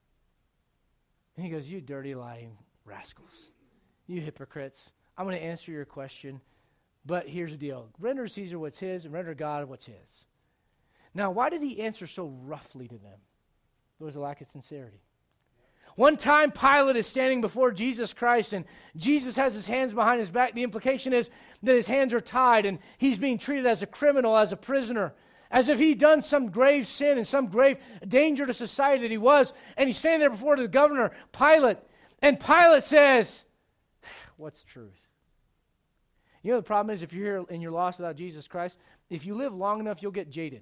And he goes, you dirty, lying rascals. You hypocrites. I'm going to answer your question, but here's the deal. Render to Caesar what's his, and render to God what's his. Now, why did he answer so roughly to them? There was a lack of sincerity. One time, Pilate is standing before Jesus Christ, and Jesus has his hands behind his back. The implication is that his hands are tied, and he's being treated as a criminal, as a prisoner, as if he'd done some grave sin and some grave danger to society that he was. And he's standing there before the governor, Pilate, and Pilate says, what's truth? You know the problem is if you're here and you're lost without Jesus Christ, if you live long enough, you'll get jaded.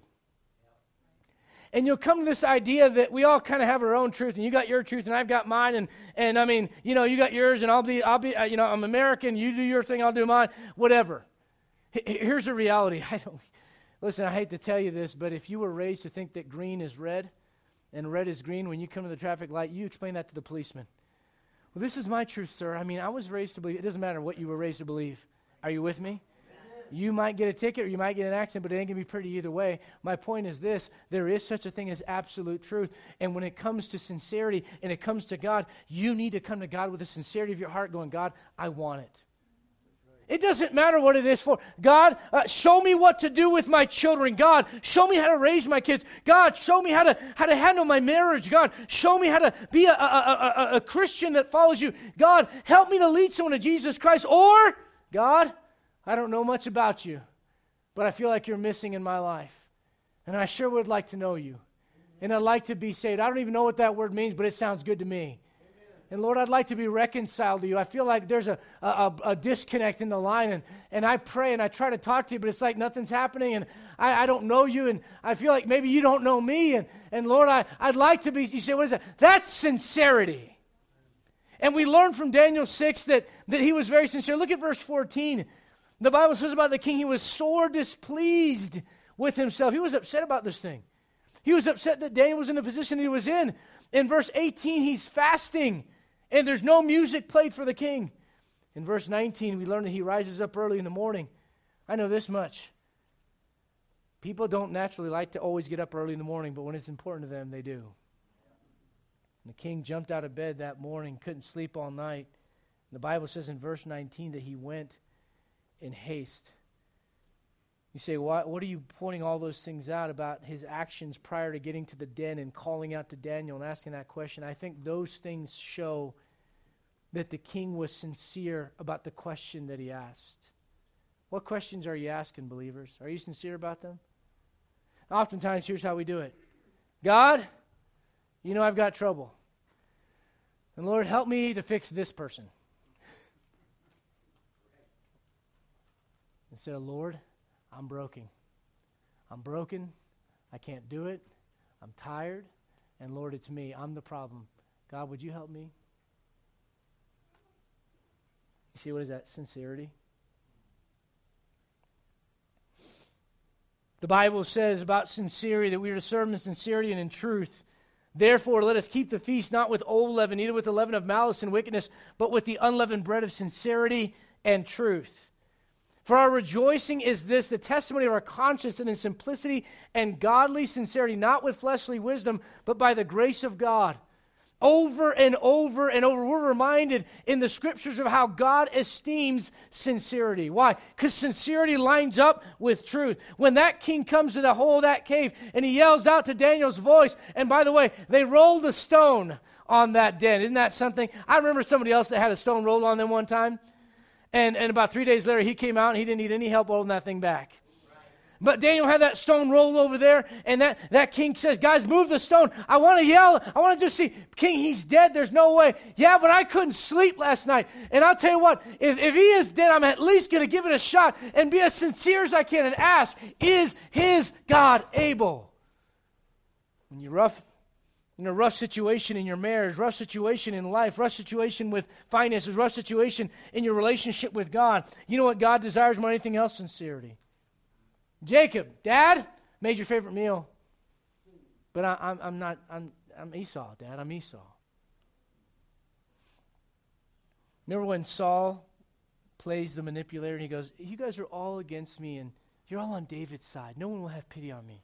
And you'll come to this idea that we all kind of have our own truth, and you got your truth, and I've got mine, and I mean, you know, you got yours, and I'll be, you know, I'm American, you do your thing, I'll do mine, whatever. Here's the reality. Listen, I hate to tell you this, but if you were raised to think that green is red, and red is green, when you come to the traffic light, you explain that to the policeman. Well, this is my truth, sir. I mean, I was raised to believe. It doesn't matter what you were raised to believe. Are you with me? You might get a ticket or you might get an accident, but it ain't going to be pretty either way. My point is this: there is such a thing as absolute truth. And when it comes to sincerity and it comes to God, you need to come to God with the sincerity of your heart going, God, I want it. It doesn't matter what it is for. God, show me what to do with my children. God, show me how to raise my kids. God, show me how to handle my marriage. God, show me how to be a Christian that follows you. God, help me to lead someone to Jesus Christ. Or, God, I don't know much about you, but I feel like you're missing in my life. And I sure would like to know you. And I'd like to be saved. I don't even know what that word means, but it sounds good to me. And Lord, I'd like to be reconciled to you. I feel like there's a disconnect in the line, and I pray and I try to talk to you, but it's like nothing's happening, and I don't know you, and I feel like maybe you don't know me, and Lord, I'd like to be. You say, what is that? That's sincerity. And we learn from Daniel 6 that he was very sincere. Look at verse 14. The Bible says about the king, he was sore displeased with himself. He was upset about this thing. He was upset that Daniel was in the position he was in. In verse 18, he's fasting, and there's no music played for the king. In verse 19, we learn that he rises up early in the morning. I know this much. People don't naturally like to always get up early in the morning, but when it's important to them, they do. And the king jumped out of bed that morning, couldn't sleep all night. The Bible says in verse 19 that he went in haste. You say, what are you pointing all those things out about his actions prior to getting to the den and calling out to Daniel and asking that question? I think those things show that the king was sincere about the question that he asked. What questions are you asking, believers? Are you sincere about them? Oftentimes, here's how we do it. God, you know I've got trouble. And Lord, help me to fix this person. Instead of, Lord, I'm broken. I'm broken. I can't do it. I'm tired. And Lord, it's me. I'm the problem. God, would you help me? You see, what is that? Sincerity. The Bible says about sincerity that we are to serve in sincerity and in truth. Therefore, let us keep the feast not with old leaven, neither with the leaven of malice and wickedness, but with the unleavened bread of sincerity and truth. For our rejoicing is this, the testimony of our conscience, and in simplicity and godly sincerity, not with fleshly wisdom, but by the grace of God. over and over and over. We're reminded in the scriptures of how God esteems sincerity. Why? Because sincerity lines up with truth. When that king comes to the hole of that cave and he yells out to Daniel's voice, and by the way, they rolled a stone on that den. Isn't that something? I remember somebody else that had a stone rolled on them one time, and about 3 days later he came out and he didn't need any help holding that thing back. But Daniel had that stone rolled over there, and that king says, guys, move the stone. I want to yell. I want to just see, king, he's dead. There's no way. Yeah, but I couldn't sleep last night. And I'll tell you what, if he is dead, I'm at least going to give it a shot and be as sincere as I can and ask, is his God able? When you're in a rough situation in your marriage, rough situation in life, rough situation with finances, rough situation in your relationship with God, you know what God desires more than anything else? Sincerity. Jacob, Dad, made your favorite meal. But I'm Esau, Dad, I'm Esau. Remember when Saul plays the manipulator and he goes, you guys are all against me and you're all on David's side. No one will have pity on me.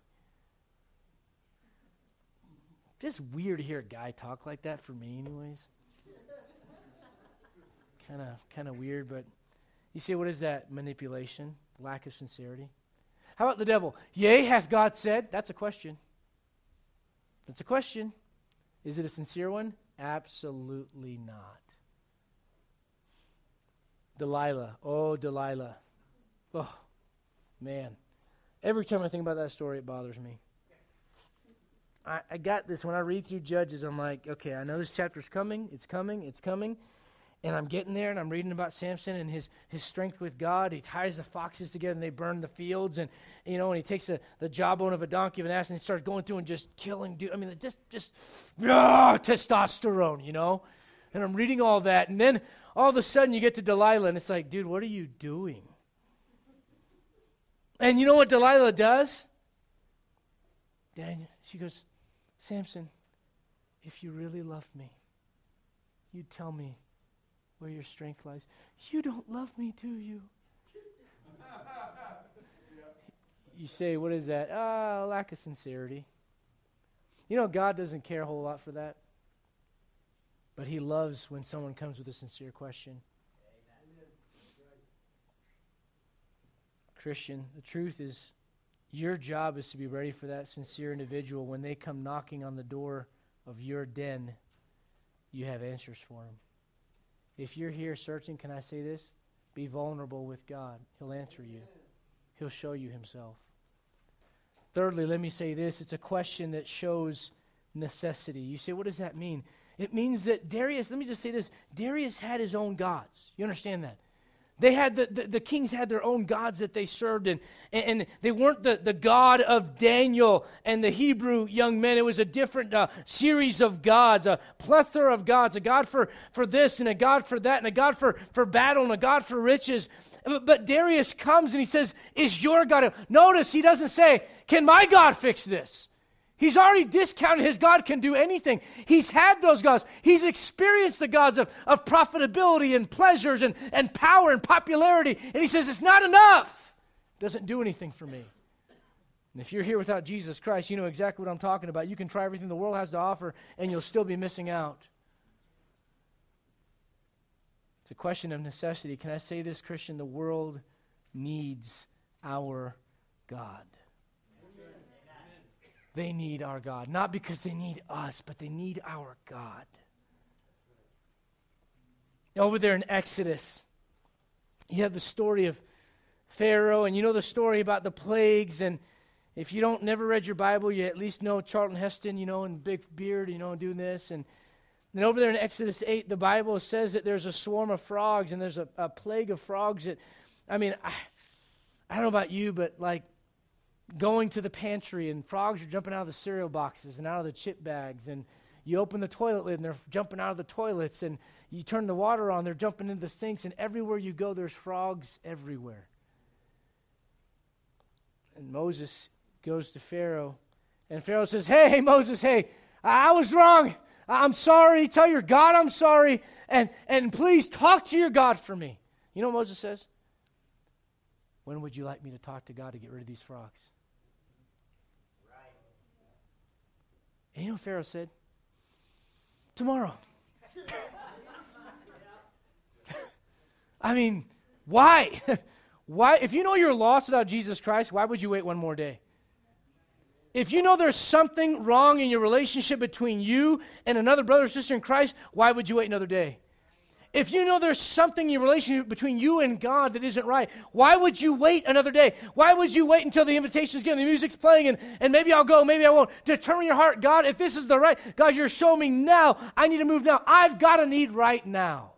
Just weird to hear a guy talk like that for me anyways. Kind of weird, but you see, what is that? Manipulation, lack of sincerity. How about the devil? Yea, hath God said? That's a question. That's a question. Is it a sincere one? Absolutely not. Delilah. Oh, Delilah. Oh, man. Every time I think about that story, it bothers me. I got this. When I read through Judges, I'm like, okay, I know this chapter's coming. It's coming. It's coming. And I'm getting there, and I'm reading about Samson and his strength with God. He ties the foxes together, and they burn the fields. And, and he takes the jawbone of a donkey of an ass, and he starts going through and just killing dude. I mean, just testosterone, And I'm reading all that, and then all of a sudden you get to Delilah, and it's like, dude, what are you doing? And you know what Delilah does? Daniel, she goes, Samson, if you really loved me, you'd tell me where your strength lies. You don't love me, do you? You say, what is that? Lack of sincerity. God doesn't care a whole lot for that. But he loves when someone comes with a sincere question. Amen. Christian, the truth is, your job is to be ready for that sincere individual. When they come knocking on the door of your den, you have answers for them. If you're here searching, can I say this? Be vulnerable with God. He'll answer you. He'll show you himself. Thirdly, let me say this. It's a question that shows necessity. You say, what does that mean? It means that Darius, let me just say this. Darius had his own gods. You understand that? They had the kings had their own gods that they served, and they weren't the God of Daniel and the Hebrew young men. It was a different series of gods, a plethora of gods, a God for this and a God for that, and a God for battle and a God for riches. But Darius comes and he says, is your God? Notice he doesn't say, can my God fix this? He's already discounted his God can do anything. He's had those gods. He's experienced the gods of profitability and pleasures and power and popularity. And he says, it's not enough. It doesn't do anything for me. And if you're here without Jesus Christ, you know exactly what I'm talking about. You can try everything the world has to offer, and you'll still be missing out. It's a question of necessity. Can I say this, Christian? The world needs our God. They need our God. Not because they need us, but they need our God. Over there in Exodus, you have the story of Pharaoh, and you know the story about the plagues. And if you don't never read your Bible, you at least know Charlton Heston, and big beard, doing this. And then over there in Exodus 8, the Bible says that there's a swarm of frogs, and there's a plague of frogs that, I don't know about you, but like, going to the pantry and frogs are jumping out of the cereal boxes and out of the chip bags, and you open the toilet lid and they're jumping out of the toilets, and you turn the water on, they're jumping into the sinks, and everywhere you go there's frogs everywhere. And Moses goes to Pharaoh, and Pharaoh says, hey Moses, I was wrong. I'm sorry. Tell your God I'm sorry, and please talk to your God for me. You know what Moses says? When would you like me to talk to God to get rid of these frogs? And you know what Pharaoh said? tomorrow. I mean, why? Why? If you know you're lost without Jesus Christ, why would you wait one more day? If you know there's something wrong in your relationship between you and another brother or sister in Christ, why would you wait another day? If you know there's something in your relationship between you and God that isn't right, why would you wait another day? Why would you wait until the invitation's given, the music's playing, and maybe I'll go, maybe I won't? Determine your heart. God, if this is the right, God, you're showing me now. I need to move now. I've got a need right now.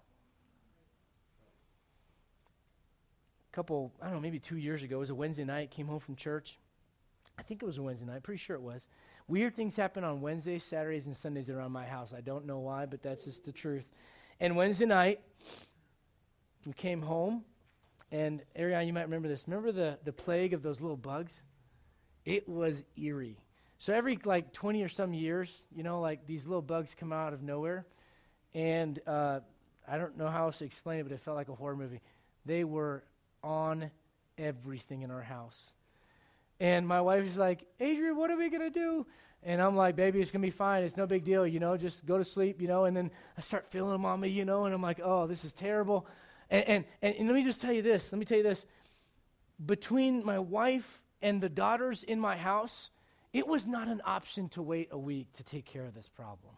A couple, I don't know, maybe 2 years ago, it was a Wednesday night, came home from church. I think it was a Wednesday night. Pretty sure it was. Weird things happen on Wednesdays, Saturdays, and Sundays around my house. I don't know why, but that's just the truth. And Wednesday night, we came home, and Ariana, you might remember this. Remember the plague of those little bugs? It was eerie. So every 20 or some years, these little bugs come out of nowhere. And I don't know how else to explain it, but it felt like a horror movie. They were on everything in our house. And my wife is like, Adrian, what are we going to do? And I'm like, baby, it's going to be fine. It's no big deal, just go to sleep, and then I start feeling them on me, and I'm like, oh, this is terrible. And let me just tell you this. Between my wife and the daughters in my house, it was not an option to wait a week to take care of this problem.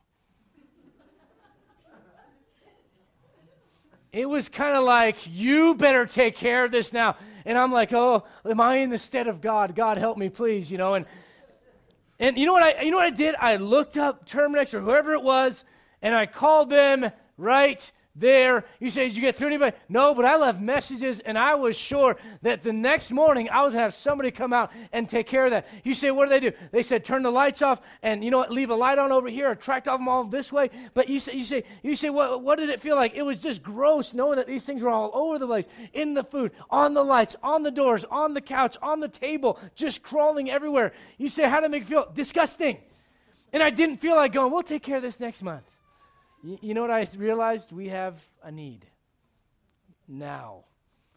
It was kind of like, you better take care of this now. And I'm like, oh, am I in the stead of God? God, help me, please, And you know what I did? I looked up Terminix or whoever it was, and I called them right there. You say, did you get through anybody? No, but I left messages, and I was sure that the next morning I was going to have somebody come out and take care of that. You say, what do? They said, turn the lights off, and leave a light on over here, or track off them all this way. But you say, what did it feel like? It was just gross knowing that these things were all over the place, in the food, on the lights, on the doors, on the couch, on the table, just crawling everywhere. You say, how did it make you feel? Disgusting. And I didn't feel like going, we'll take care of this next month. You know what I realized? We have a need now.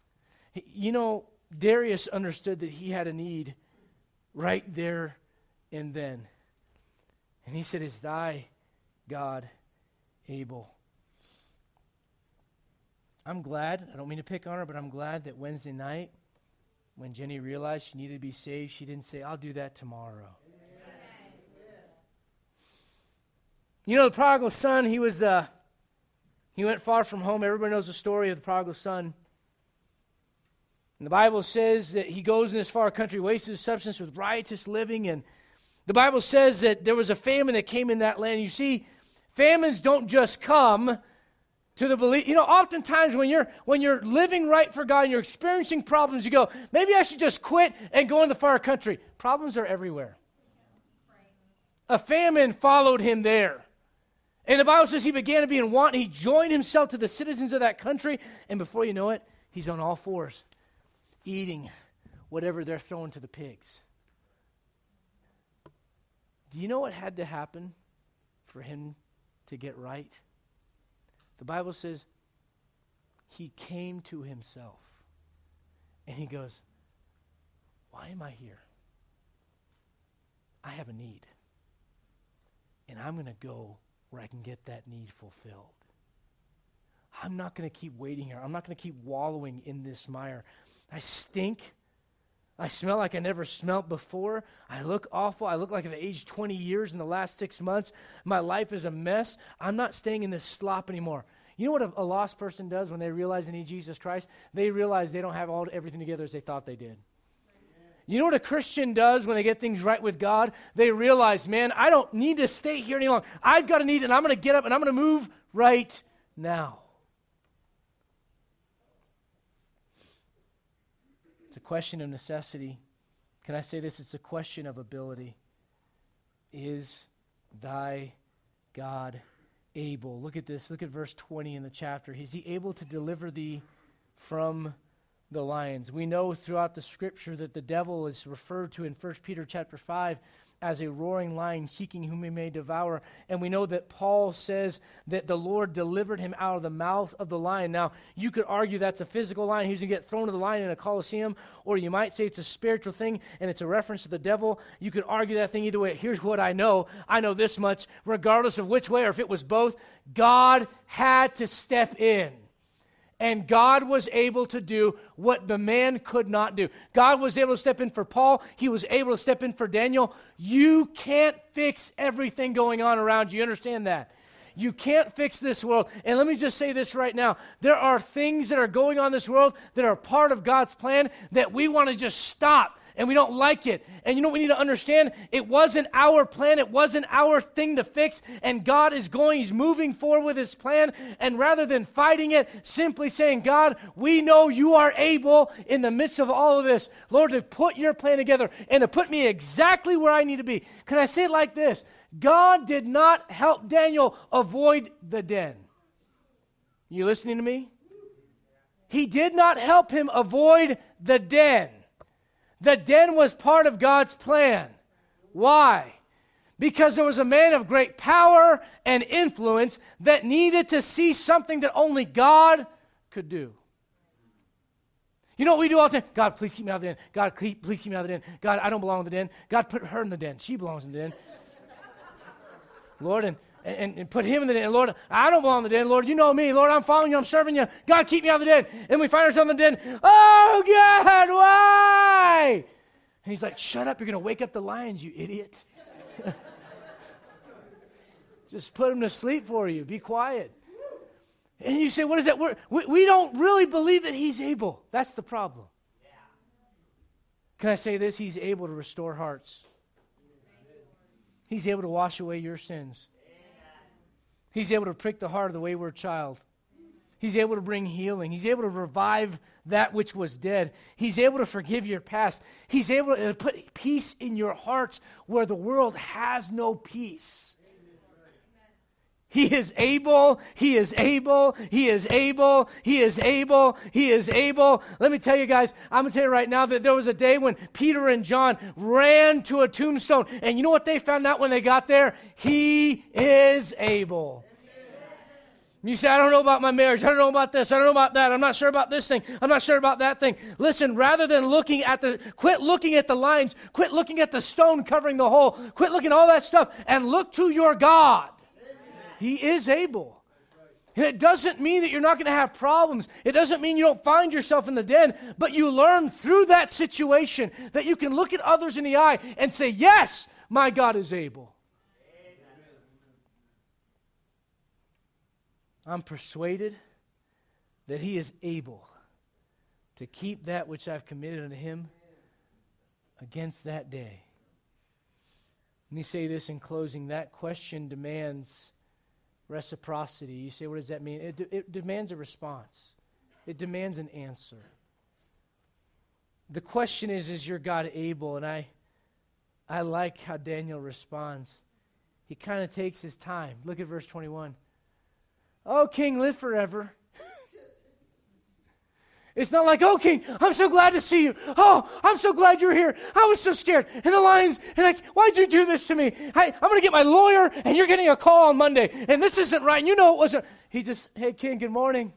Darius understood that he had a need right there and then. And he said, is thy God able? I'm glad, I don't mean to pick on her, but I'm glad that Wednesday night, when Jenny realized she needed to be saved, she didn't say, I'll do that tomorrow. The prodigal son, he went far from home. Everybody knows the story of the prodigal son. And the Bible says that he goes in this far country, wastes his substance with riotous living. And the Bible says that there was a famine that came in that land. You see, famines don't just come to the belief. Oftentimes when you're living right for God and you're experiencing problems, you go, maybe I should just quit and go in the far country. Problems are everywhere. A famine followed him there. And the Bible says he began to be in want, and he joined himself to the citizens of that country, and before you know it, he's on all fours, eating whatever they're throwing to the pigs. Do you know what had to happen for him to get right? The Bible says he came to himself, and he goes, why am I here? I have a need, and I'm going to go where I can get that need fulfilled. I'm not going to keep waiting here. I'm not going to keep wallowing in this mire. I stink. I smell like I never smelt before. I look awful. I look like I've aged 20 years in the last 6 months. My life is a mess. I'm not staying in this slop anymore. You know what a lost person does when they realize they need Jesus Christ? They realize they don't have everything together as they thought they did. You know what a Christian does when they get things right with God? They realize, man, I don't need to stay here any longer. I've got a need, and I'm going to get up, and I'm going to move right now. It's a question of necessity. Can I say this? It's a question of ability. Is thy God able? Look at this. Look at verse 20 in the chapter. Is he able to deliver thee from the lions? We know throughout the scripture that the devil is referred to in 1 Peter chapter 5 as a roaring lion seeking whom he may devour. And we know that Paul says that the Lord delivered him out of the mouth of the lion. Now, you could argue that's a physical lion. He's going to get thrown to the lion in a coliseum. Or you might say it's a spiritual thing and it's a reference to the devil. You could argue that thing either way. Here's what I know. I know this much. Regardless of which way or if it was both, God had to step in. And God was able to do what the man could not do. God was able to step in for Paul. He was able to step in for Daniel. You can't fix everything going on around you. You understand that? You can't fix this world. And let me just say this right now. There are things that are going on in this world that are part of God's plan that we want to just stop. And we don't like it. And you know what we need to understand? It wasn't our plan. It wasn't our thing to fix. And God is going, He's moving forward with His plan. And rather than fighting it, simply saying, God, we know you are able in the midst of all of this, Lord, to put your plan together and to put me exactly where I need to be. Can I say it like this? God did not help Daniel avoid the den. You listening to me? He did not help him avoid the den. The den was part of God's plan. Why? Because there was a man of great power and influence that needed to see something that only God could do. You know what we do all the time? God, please keep me out of the den. God, please keep me out of the den. God, I don't belong in the den. God, put her in the den. She belongs in the den. Lord, and put him in the den. Lord, I don't belong in the den. Lord, you know me. Lord, I'm following you. I'm serving you. God, keep me out of the den. And we find ourselves in the den. Oh, God, why? And He's like, shut up. You're going to wake up the lions, you idiot. Just put them to sleep for you. Be quiet. And you say, what is that? We don't really believe that He's able. That's the problem. Can I say this? He's able to restore hearts. He's able to wash away your sins. He's able to prick the heart of the wayward child. He's able to bring healing. He's able to revive that which was dead. He's able to forgive your past. He's able to put peace in your hearts where the world has no peace. He is able, He is able, He is able, He is able, He is able. Let me tell you guys, I'm going to tell you right now that there was a day when Peter and John ran to a tombstone. And you know what they found out when they got there? He is able. You say, I don't know about my marriage. I don't know about this. I don't know about that. I'm not sure about this thing. I'm not sure about that thing. Listen, rather than quit looking at the lines, quit looking at the stone covering the hole, quit looking at all that stuff, and look to your God. He is able. And it doesn't mean that you're not going to have problems. It doesn't mean you don't find yourself in the den, but you learn through that situation that you can look at others in the eye and say, yes, my God is able. I'm persuaded that He is able to keep that which I've committed unto Him against that day. Let me say this in closing. That question demands reciprocity. You say, what does that mean? It demands a response. It demands an answer. The question is your God able? And I like how Daniel responds. He kind of takes his time. Look at verse 21. Oh, King, live forever. It's not like, oh, King, I'm so glad to see you. Oh, I'm so glad you're here. I was so scared. And the lions, why'd you do this to me? I'm going to get my lawyer, and you're getting a call on Monday. And this isn't right. And you know it wasn't. He just, hey, King, good morning.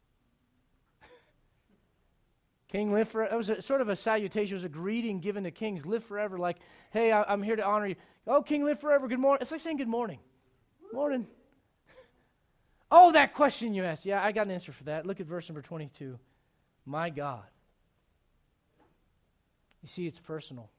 King, live forever. It was sort of a salutation. It was a greeting given to kings. Live forever. Like, hey, I'm here to honor you. Oh, King, live forever. Good morning. It's like saying good morning. Morning. Oh, that question you asked. Yeah, I got an answer for that. Look at verse number 22. My God. You see, it's personal.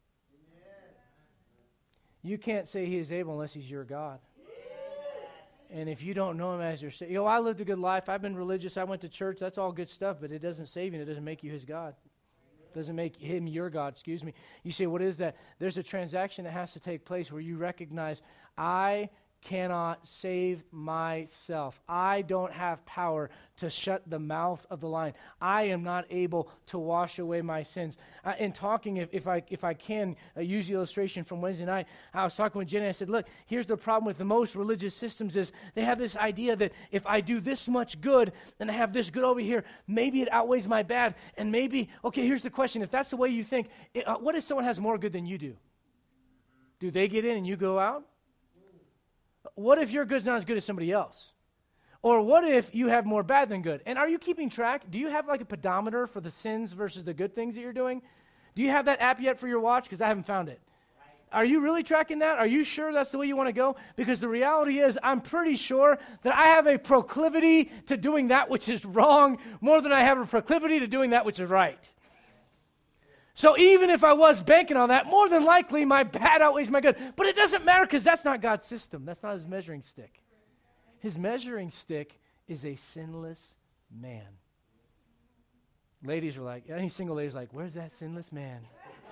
You can't say He is able unless He's your God. And if you don't know Him as your Savior, I lived a good life. I've been religious. I went to church. That's all good stuff, but it doesn't save you. It doesn't make you His God. It doesn't make Him your God, excuse me. You say, what is that? There's a transaction that has to take place where you recognize, I cannot save myself. I don't have power to shut the mouth of the lion. I am not able to wash away my sins. In talking, if I can use the illustration from Wednesday night, I was talking with Jenny. I said, look, here's the problem with the most religious systems is they have this idea that if I do this much good and I have this good over here, maybe it outweighs my bad. And maybe, okay, here's the question. If that's the way you think, what if someone has more good than you do? Do they get in and you go out? What if your good's not as good as somebody else? Or what if you have more bad than good? And are you keeping track? Do you have like a pedometer for the sins versus the good things that you're doing? Do you have that app yet for your watch? Because I haven't found it. Are you really tracking that? Are you sure that's the way you want to go? Because the reality is, I'm pretty sure that I have a proclivity to doing that which is wrong more than I have a proclivity to doing that which is right. So even if I was banking on that, more than likely my bad outweighs my good. But it doesn't matter because that's not God's system. That's not his measuring stick. His measuring stick is a sinless man. Ladies are like, any single ladies are like, where's that sinless man?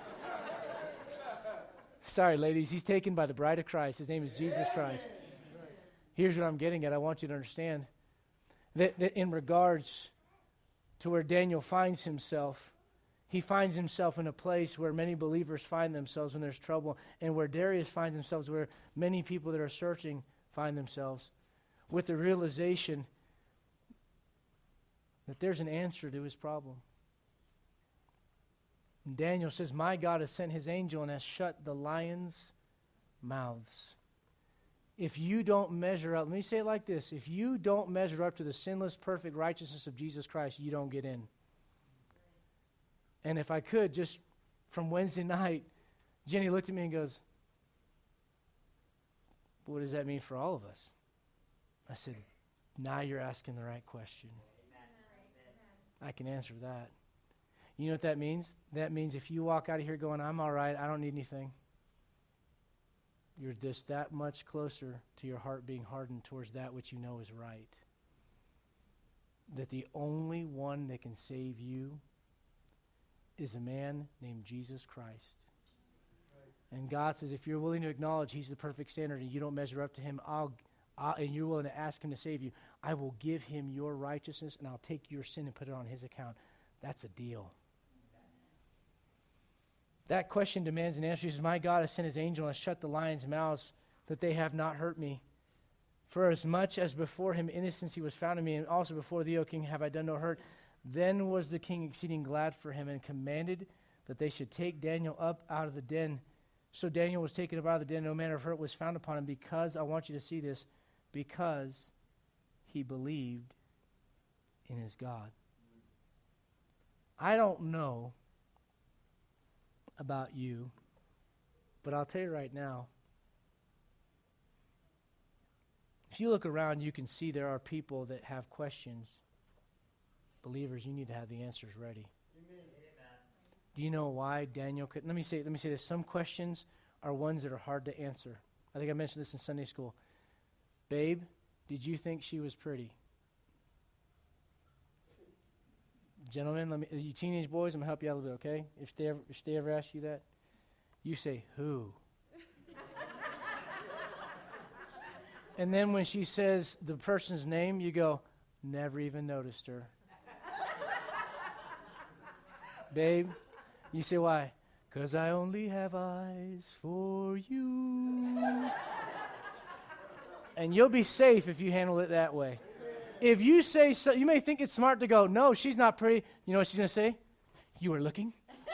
Sorry, ladies, he's taken by the bride of Christ. His name is Jesus Christ. Here's what I'm getting at. I want you to understand that in regards to where Daniel finds himself, he finds himself in a place where many believers find themselves when there's trouble, and where Darius finds himself where many people that are searching find themselves, with the realization that there's an answer to his problem. And Daniel says, my God has sent his angel and has shut the lions' mouths. If you don't measure up, let me say it like this, if you don't measure up to the sinless, perfect righteousness of Jesus Christ, you don't get in. And if I could, just from Wednesday night, Jenny looked at me and goes, what does that mean for all of us? I said, now you're asking the right question. I can answer that. You know what that means? That means if you walk out of here going, I'm all right, I don't need anything, you're just that much closer to your heart being hardened towards that which you know is right. That the only one that can save you is a man named Jesus Christ. And God says, if you're willing to acknowledge he's the perfect standard and you don't measure up to him, and you're willing to ask him to save you, I will give him your righteousness and I'll take your sin and put it on his account. That's a deal. That question demands an answer. He says, my God has sent his angel and has shut the lions' mouths that they have not hurt me. For as much as before him innocency was found in me, and also before thee, O king, have I done no hurt. Then was the king exceeding glad for him and commanded that they should take Daniel up out of the den. So Daniel was taken up out of the den, no manner of hurt was found upon him, because, I want you to see this, because he believed in his God. I don't know about you, but I'll tell you right now, if you look around, you can see there are people that have questions. Believers, you need to have the answers ready. Amen. Do you know why Daniel could? Let me say this. Some questions are ones that are hard to answer. I think I mentioned this in Sunday school. Babe, did you think she was pretty? Gentlemen, you teenage boys, I'm going to help you out a little bit, okay? If they ever ask you that, you say, who? And then when she says the person's name, you go, never even noticed her. Babe, you say, why? Because I only have eyes for you. And you'll be safe if you handle it that way. If you say so, you may think it's smart to go, no, she's not pretty. You know what she's going to say? You were looking.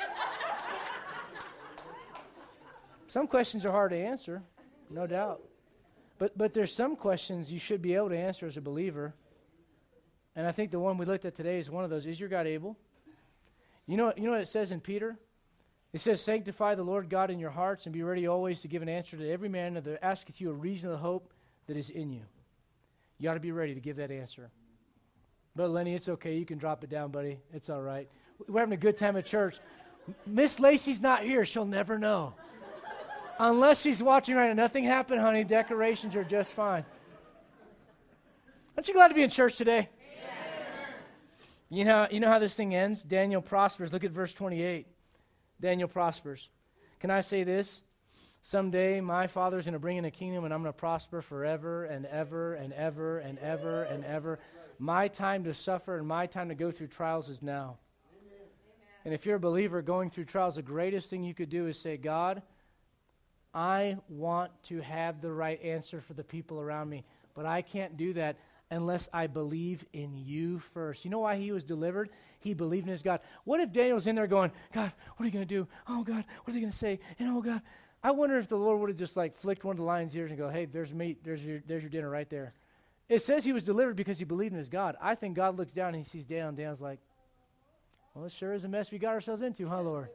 Some questions are hard to answer, no doubt. But there's some questions you should be able to answer as a believer. And I think the one we looked at today is one of those. Is your God able? You know what it says in Peter? It says, sanctify the Lord God in your hearts and be ready always to give an answer to every man that asketh you a reason of the hope that is in you. You ought to be ready to give that answer. But Lenny, it's okay. You can drop it down, buddy. It's all right. We're having a good time at church. Miss Lacey's not here. She'll never know. Unless she's watching right now. Nothing happened, honey. Decorations are just fine. Aren't you glad to be in church today? Yeah. You know how this thing ends? Daniel prospers. Look at verse 28. Daniel prospers. Can I say this? Someday my Father's going to bring in a kingdom and I'm going to prosper forever and ever and ever and ever and ever. My time to suffer and my time to go through trials is now. Amen. And if you're a believer going through trials, the greatest thing you could do is say, God, I want to have the right answer for the people around me, but I can't do that unless I believe in you first. You know why he was delivered? He believed in his God. What if Daniel was in there going, God, what are you going to do? Oh, God, what are they going to say? And oh, God. I wonder if the Lord would have just like flicked one of the lion's ears and go, hey, there's meat, there's your dinner right there. It says he was delivered because he believed in his God. I think God looks down and he sees Daniel, and Daniel's like, well, it sure is a mess we got ourselves into, huh, Lord?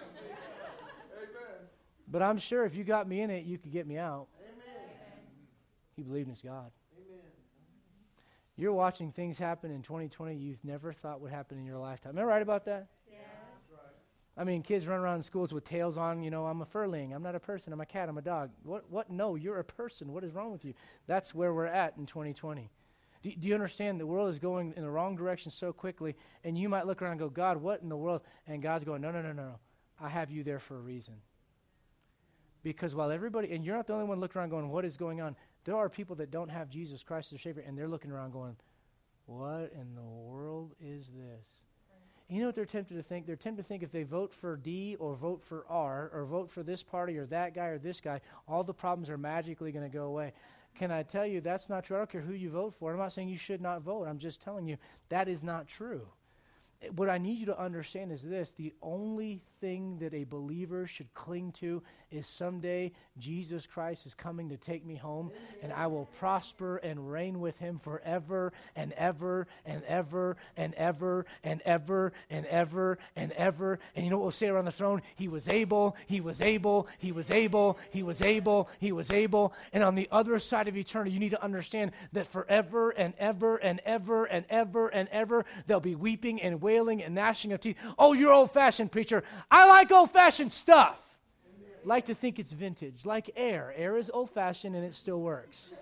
Amen. But I'm sure if you got me in it, you could get me out. Amen. He believed in his God. Amen. You're watching things happen in 2020 you've never thought would happen in your lifetime. Am I right about that? Yes. I mean, kids run around in schools with tails on, I'm a furling, I'm not a person, I'm a cat, I'm a dog. What? No, you're a person. What is wrong with you? That's where we're at in 2020. Do you understand the world is going in the wrong direction so quickly, and you might look around and go, God, what in the world? And God's going, no. I have you there for a reason. Because while everybody, and you're not the only one looking around going, what is going on? There are people that don't have Jesus Christ as their Savior, and they're looking around going, what in the world is this? You know what they're tempted to think? They're tempted to think if they vote for D or vote for R or vote for this party or that guy or this guy, all the problems are magically going to go away. Can I tell you that's not true? I don't care who you vote for. I'm not saying you should not vote. I'm just telling you that is not true. What I need you to understand is this. The only thing that a believer should cling to is someday Jesus Christ is coming to take me home, and I will prosper and reign with him forever and ever and ever and ever and ever and ever and ever. And you know what we'll say around the throne? He was able, he was able, he was able, he was able, he was able. And on the other side of eternity, you need to understand that forever and ever and ever and ever and ever, there'll be weeping and wailing and gnashing of teeth. Oh, you're old-fashioned, preacher. I like old-fashioned stuff. Like to think it's vintage, like air. Air is old-fashioned and it still works.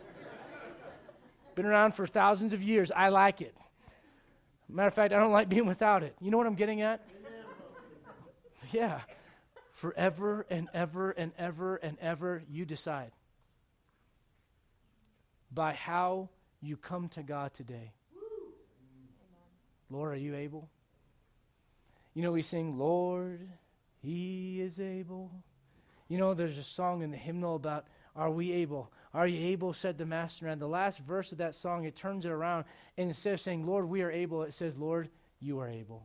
Been around for thousands of years. I like it. Matter of fact, I don't like being without it. You know what I'm getting at? Yeah. Forever and ever and ever and ever, you decide. By how you come to God today. Lord, are you able? You know, we sing, Lord, he is able. You know, there's a song in the hymnal about, are we able? Are you able, said the master. And the last verse of that song, it turns it around. And instead of saying, Lord, we are able, it says, Lord, you are able.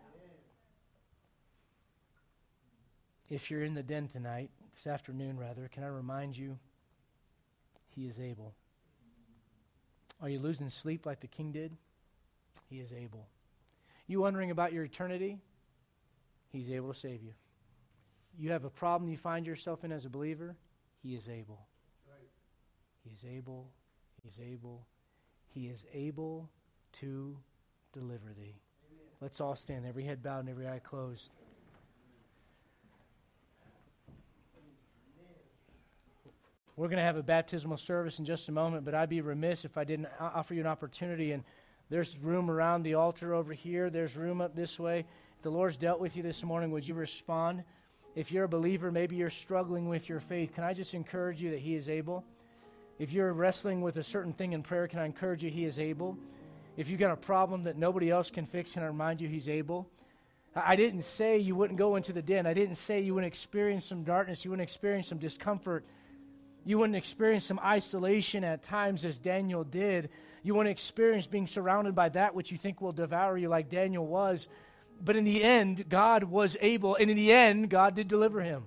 Yeah. If you're in the den tonight, this afternoon rather, can I remind you, he is able. Are you losing sleep like the king did? He is able. You wondering about your eternity? He's able to save you. You have a problem you find yourself in as a believer? He is able. Right. He is able. He is able. He is able to deliver thee. Amen. Let's all stand, every head bowed and every eye closed. We're going to have a baptismal service in just a moment, but I'd be remiss if I didn't offer you an opportunity. And there's room around the altar over here. There's room up this way. If the Lord's dealt with you this morning, would you respond? If you're a believer, maybe you're struggling with your faith. Can I just encourage you that he is able? If you're wrestling with a certain thing in prayer, can I encourage you he is able? If you've got a problem that nobody else can fix, can I remind you he's able? I didn't say you wouldn't go into the den. I didn't say you wouldn't experience some darkness. You wouldn't experience some discomfort. You wouldn't experience some isolation at times as Daniel did. You wouldn't experience being surrounded by that which you think will devour you like Daniel was. But in the end, God was able, and in the end, God did deliver him.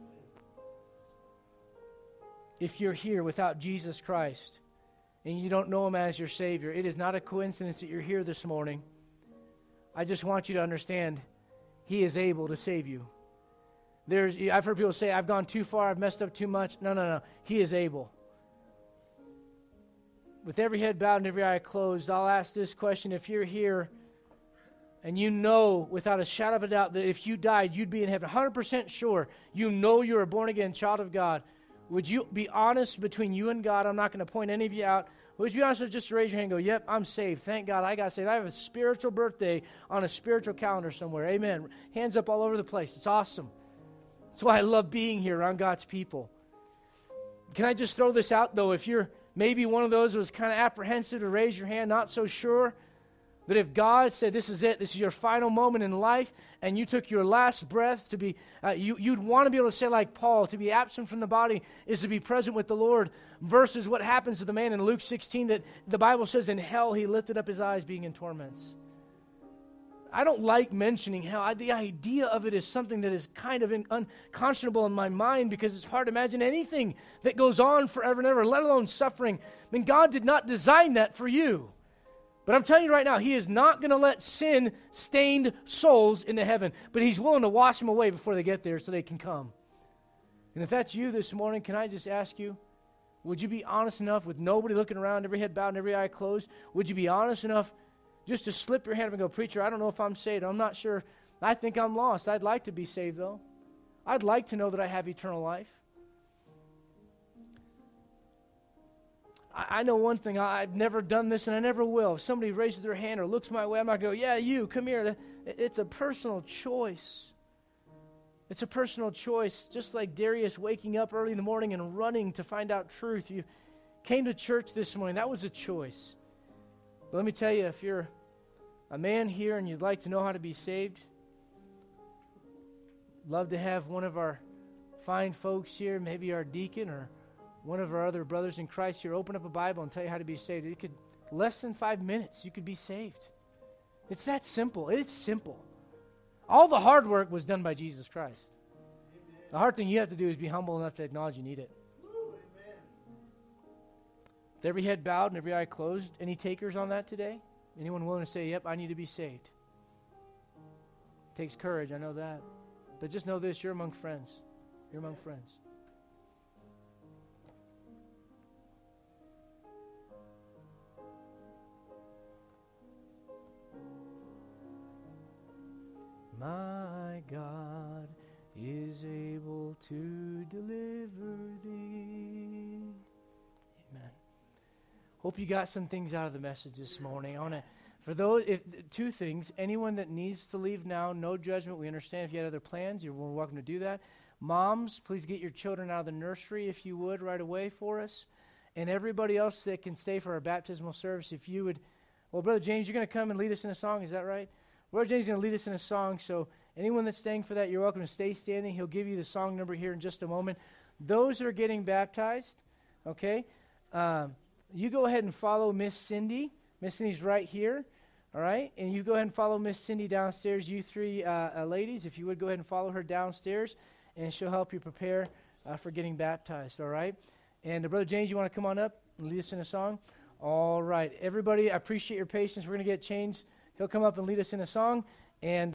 If you're here without Jesus Christ and you don't know him as your Savior, it is not a coincidence that you're here this morning. I just want you to understand, he is able to save you. I've heard people say, I've gone too far, I've messed up too much. No. He is able. With every head bowed and every eye closed, I'll ask this question. If you're here and you know without a shadow of a doubt that if you died, you'd be in heaven, 100% sure, you know you're a born-again child of God, would you be honest between you and God? I'm not going to point any of you out. Would you be honest with just raise your hand and go, yep, I'm saved. Thank God I got saved. I have a spiritual birthday on a spiritual calendar somewhere. Amen. Hands up all over the place. It's awesome. That's why I love being here around God's people. Can I just throw this out, though? If you're maybe one of those who was kind of apprehensive to raise your hand, not so sure, that if God said, this is it, this is your final moment in life, and you took your last breath to be, you'd want to be able to say like Paul, to be absent from the body is to be present with the Lord, versus what happens to the man in Luke 16 that the Bible says in hell he lifted up his eyes being in torments. I don't like mentioning hell. The idea of it is something that is kind of unconscionable in my mind because it's hard to imagine anything that goes on forever and ever, let alone suffering. I mean, God did not design that for you. But I'm telling you right now, He is not going to let sin-stained souls into heaven, but He's willing to wash them away before they get there so they can come. And if that's you this morning, can I just ask you, would you be honest enough with nobody looking around, every head bowed and every eye closed? Would you be honest enough just to slip your hand up and go, preacher, I don't know if I'm saved. I'm not sure. I think I'm lost. I'd like to be saved, though. I'd like to know that I have eternal life. I know one thing. I've never done this, and I never will. If somebody raises their hand or looks my way, I'm not going to go, yeah, you, come here. It's a personal choice. It's a personal choice. Just like Darius waking up early in the morning and running to find out truth. You came to church this morning. That was a choice. But let me tell you, if you're a man here and you'd like to know how to be saved, love to have one of our fine folks here, maybe our deacon or one of our other brothers in Christ here, open up a Bible and tell you how to be saved. It could, less than 5 minutes, you could be saved. It's that simple. It's simple. All the hard work was done by Jesus Christ. Amen. The hard thing you have to do is be humble enough to acknowledge you need it. Amen. With every head bowed and every eye closed, any takers on that today? Anyone willing to say, yep, I need to be saved? It takes courage, I know that. But just know this, you're among friends. You're among friends. My God is able to deliver thee. Amen. Hope you got some things out of the message this morning. I want to, for those, two things. Anyone that needs to leave now, no judgment. We understand if you had other plans, you're more welcome to do that. Moms, please get your children out of the nursery, if you would, right away for us. And everybody else that can stay for our baptismal service, if you would. Well, Brother James, you're going to come and lead us in a song, is that right? Brother James is going to lead us in a song, so anyone that's staying for that, you're welcome to stay standing. He'll give you the song number here in just a moment. Those that are getting baptized, okay, you go ahead and follow Miss Cindy. Miss Cindy's right here, all right? And you go ahead and follow Miss Cindy downstairs. You three ladies, if you would, go ahead and follow her downstairs, and she'll help you prepare for getting baptized, all right? And Brother James, you want to come on up and lead us in a song? All right. Everybody, I appreciate your patience. We're going to get changed. He'll come up and lead us in a song, and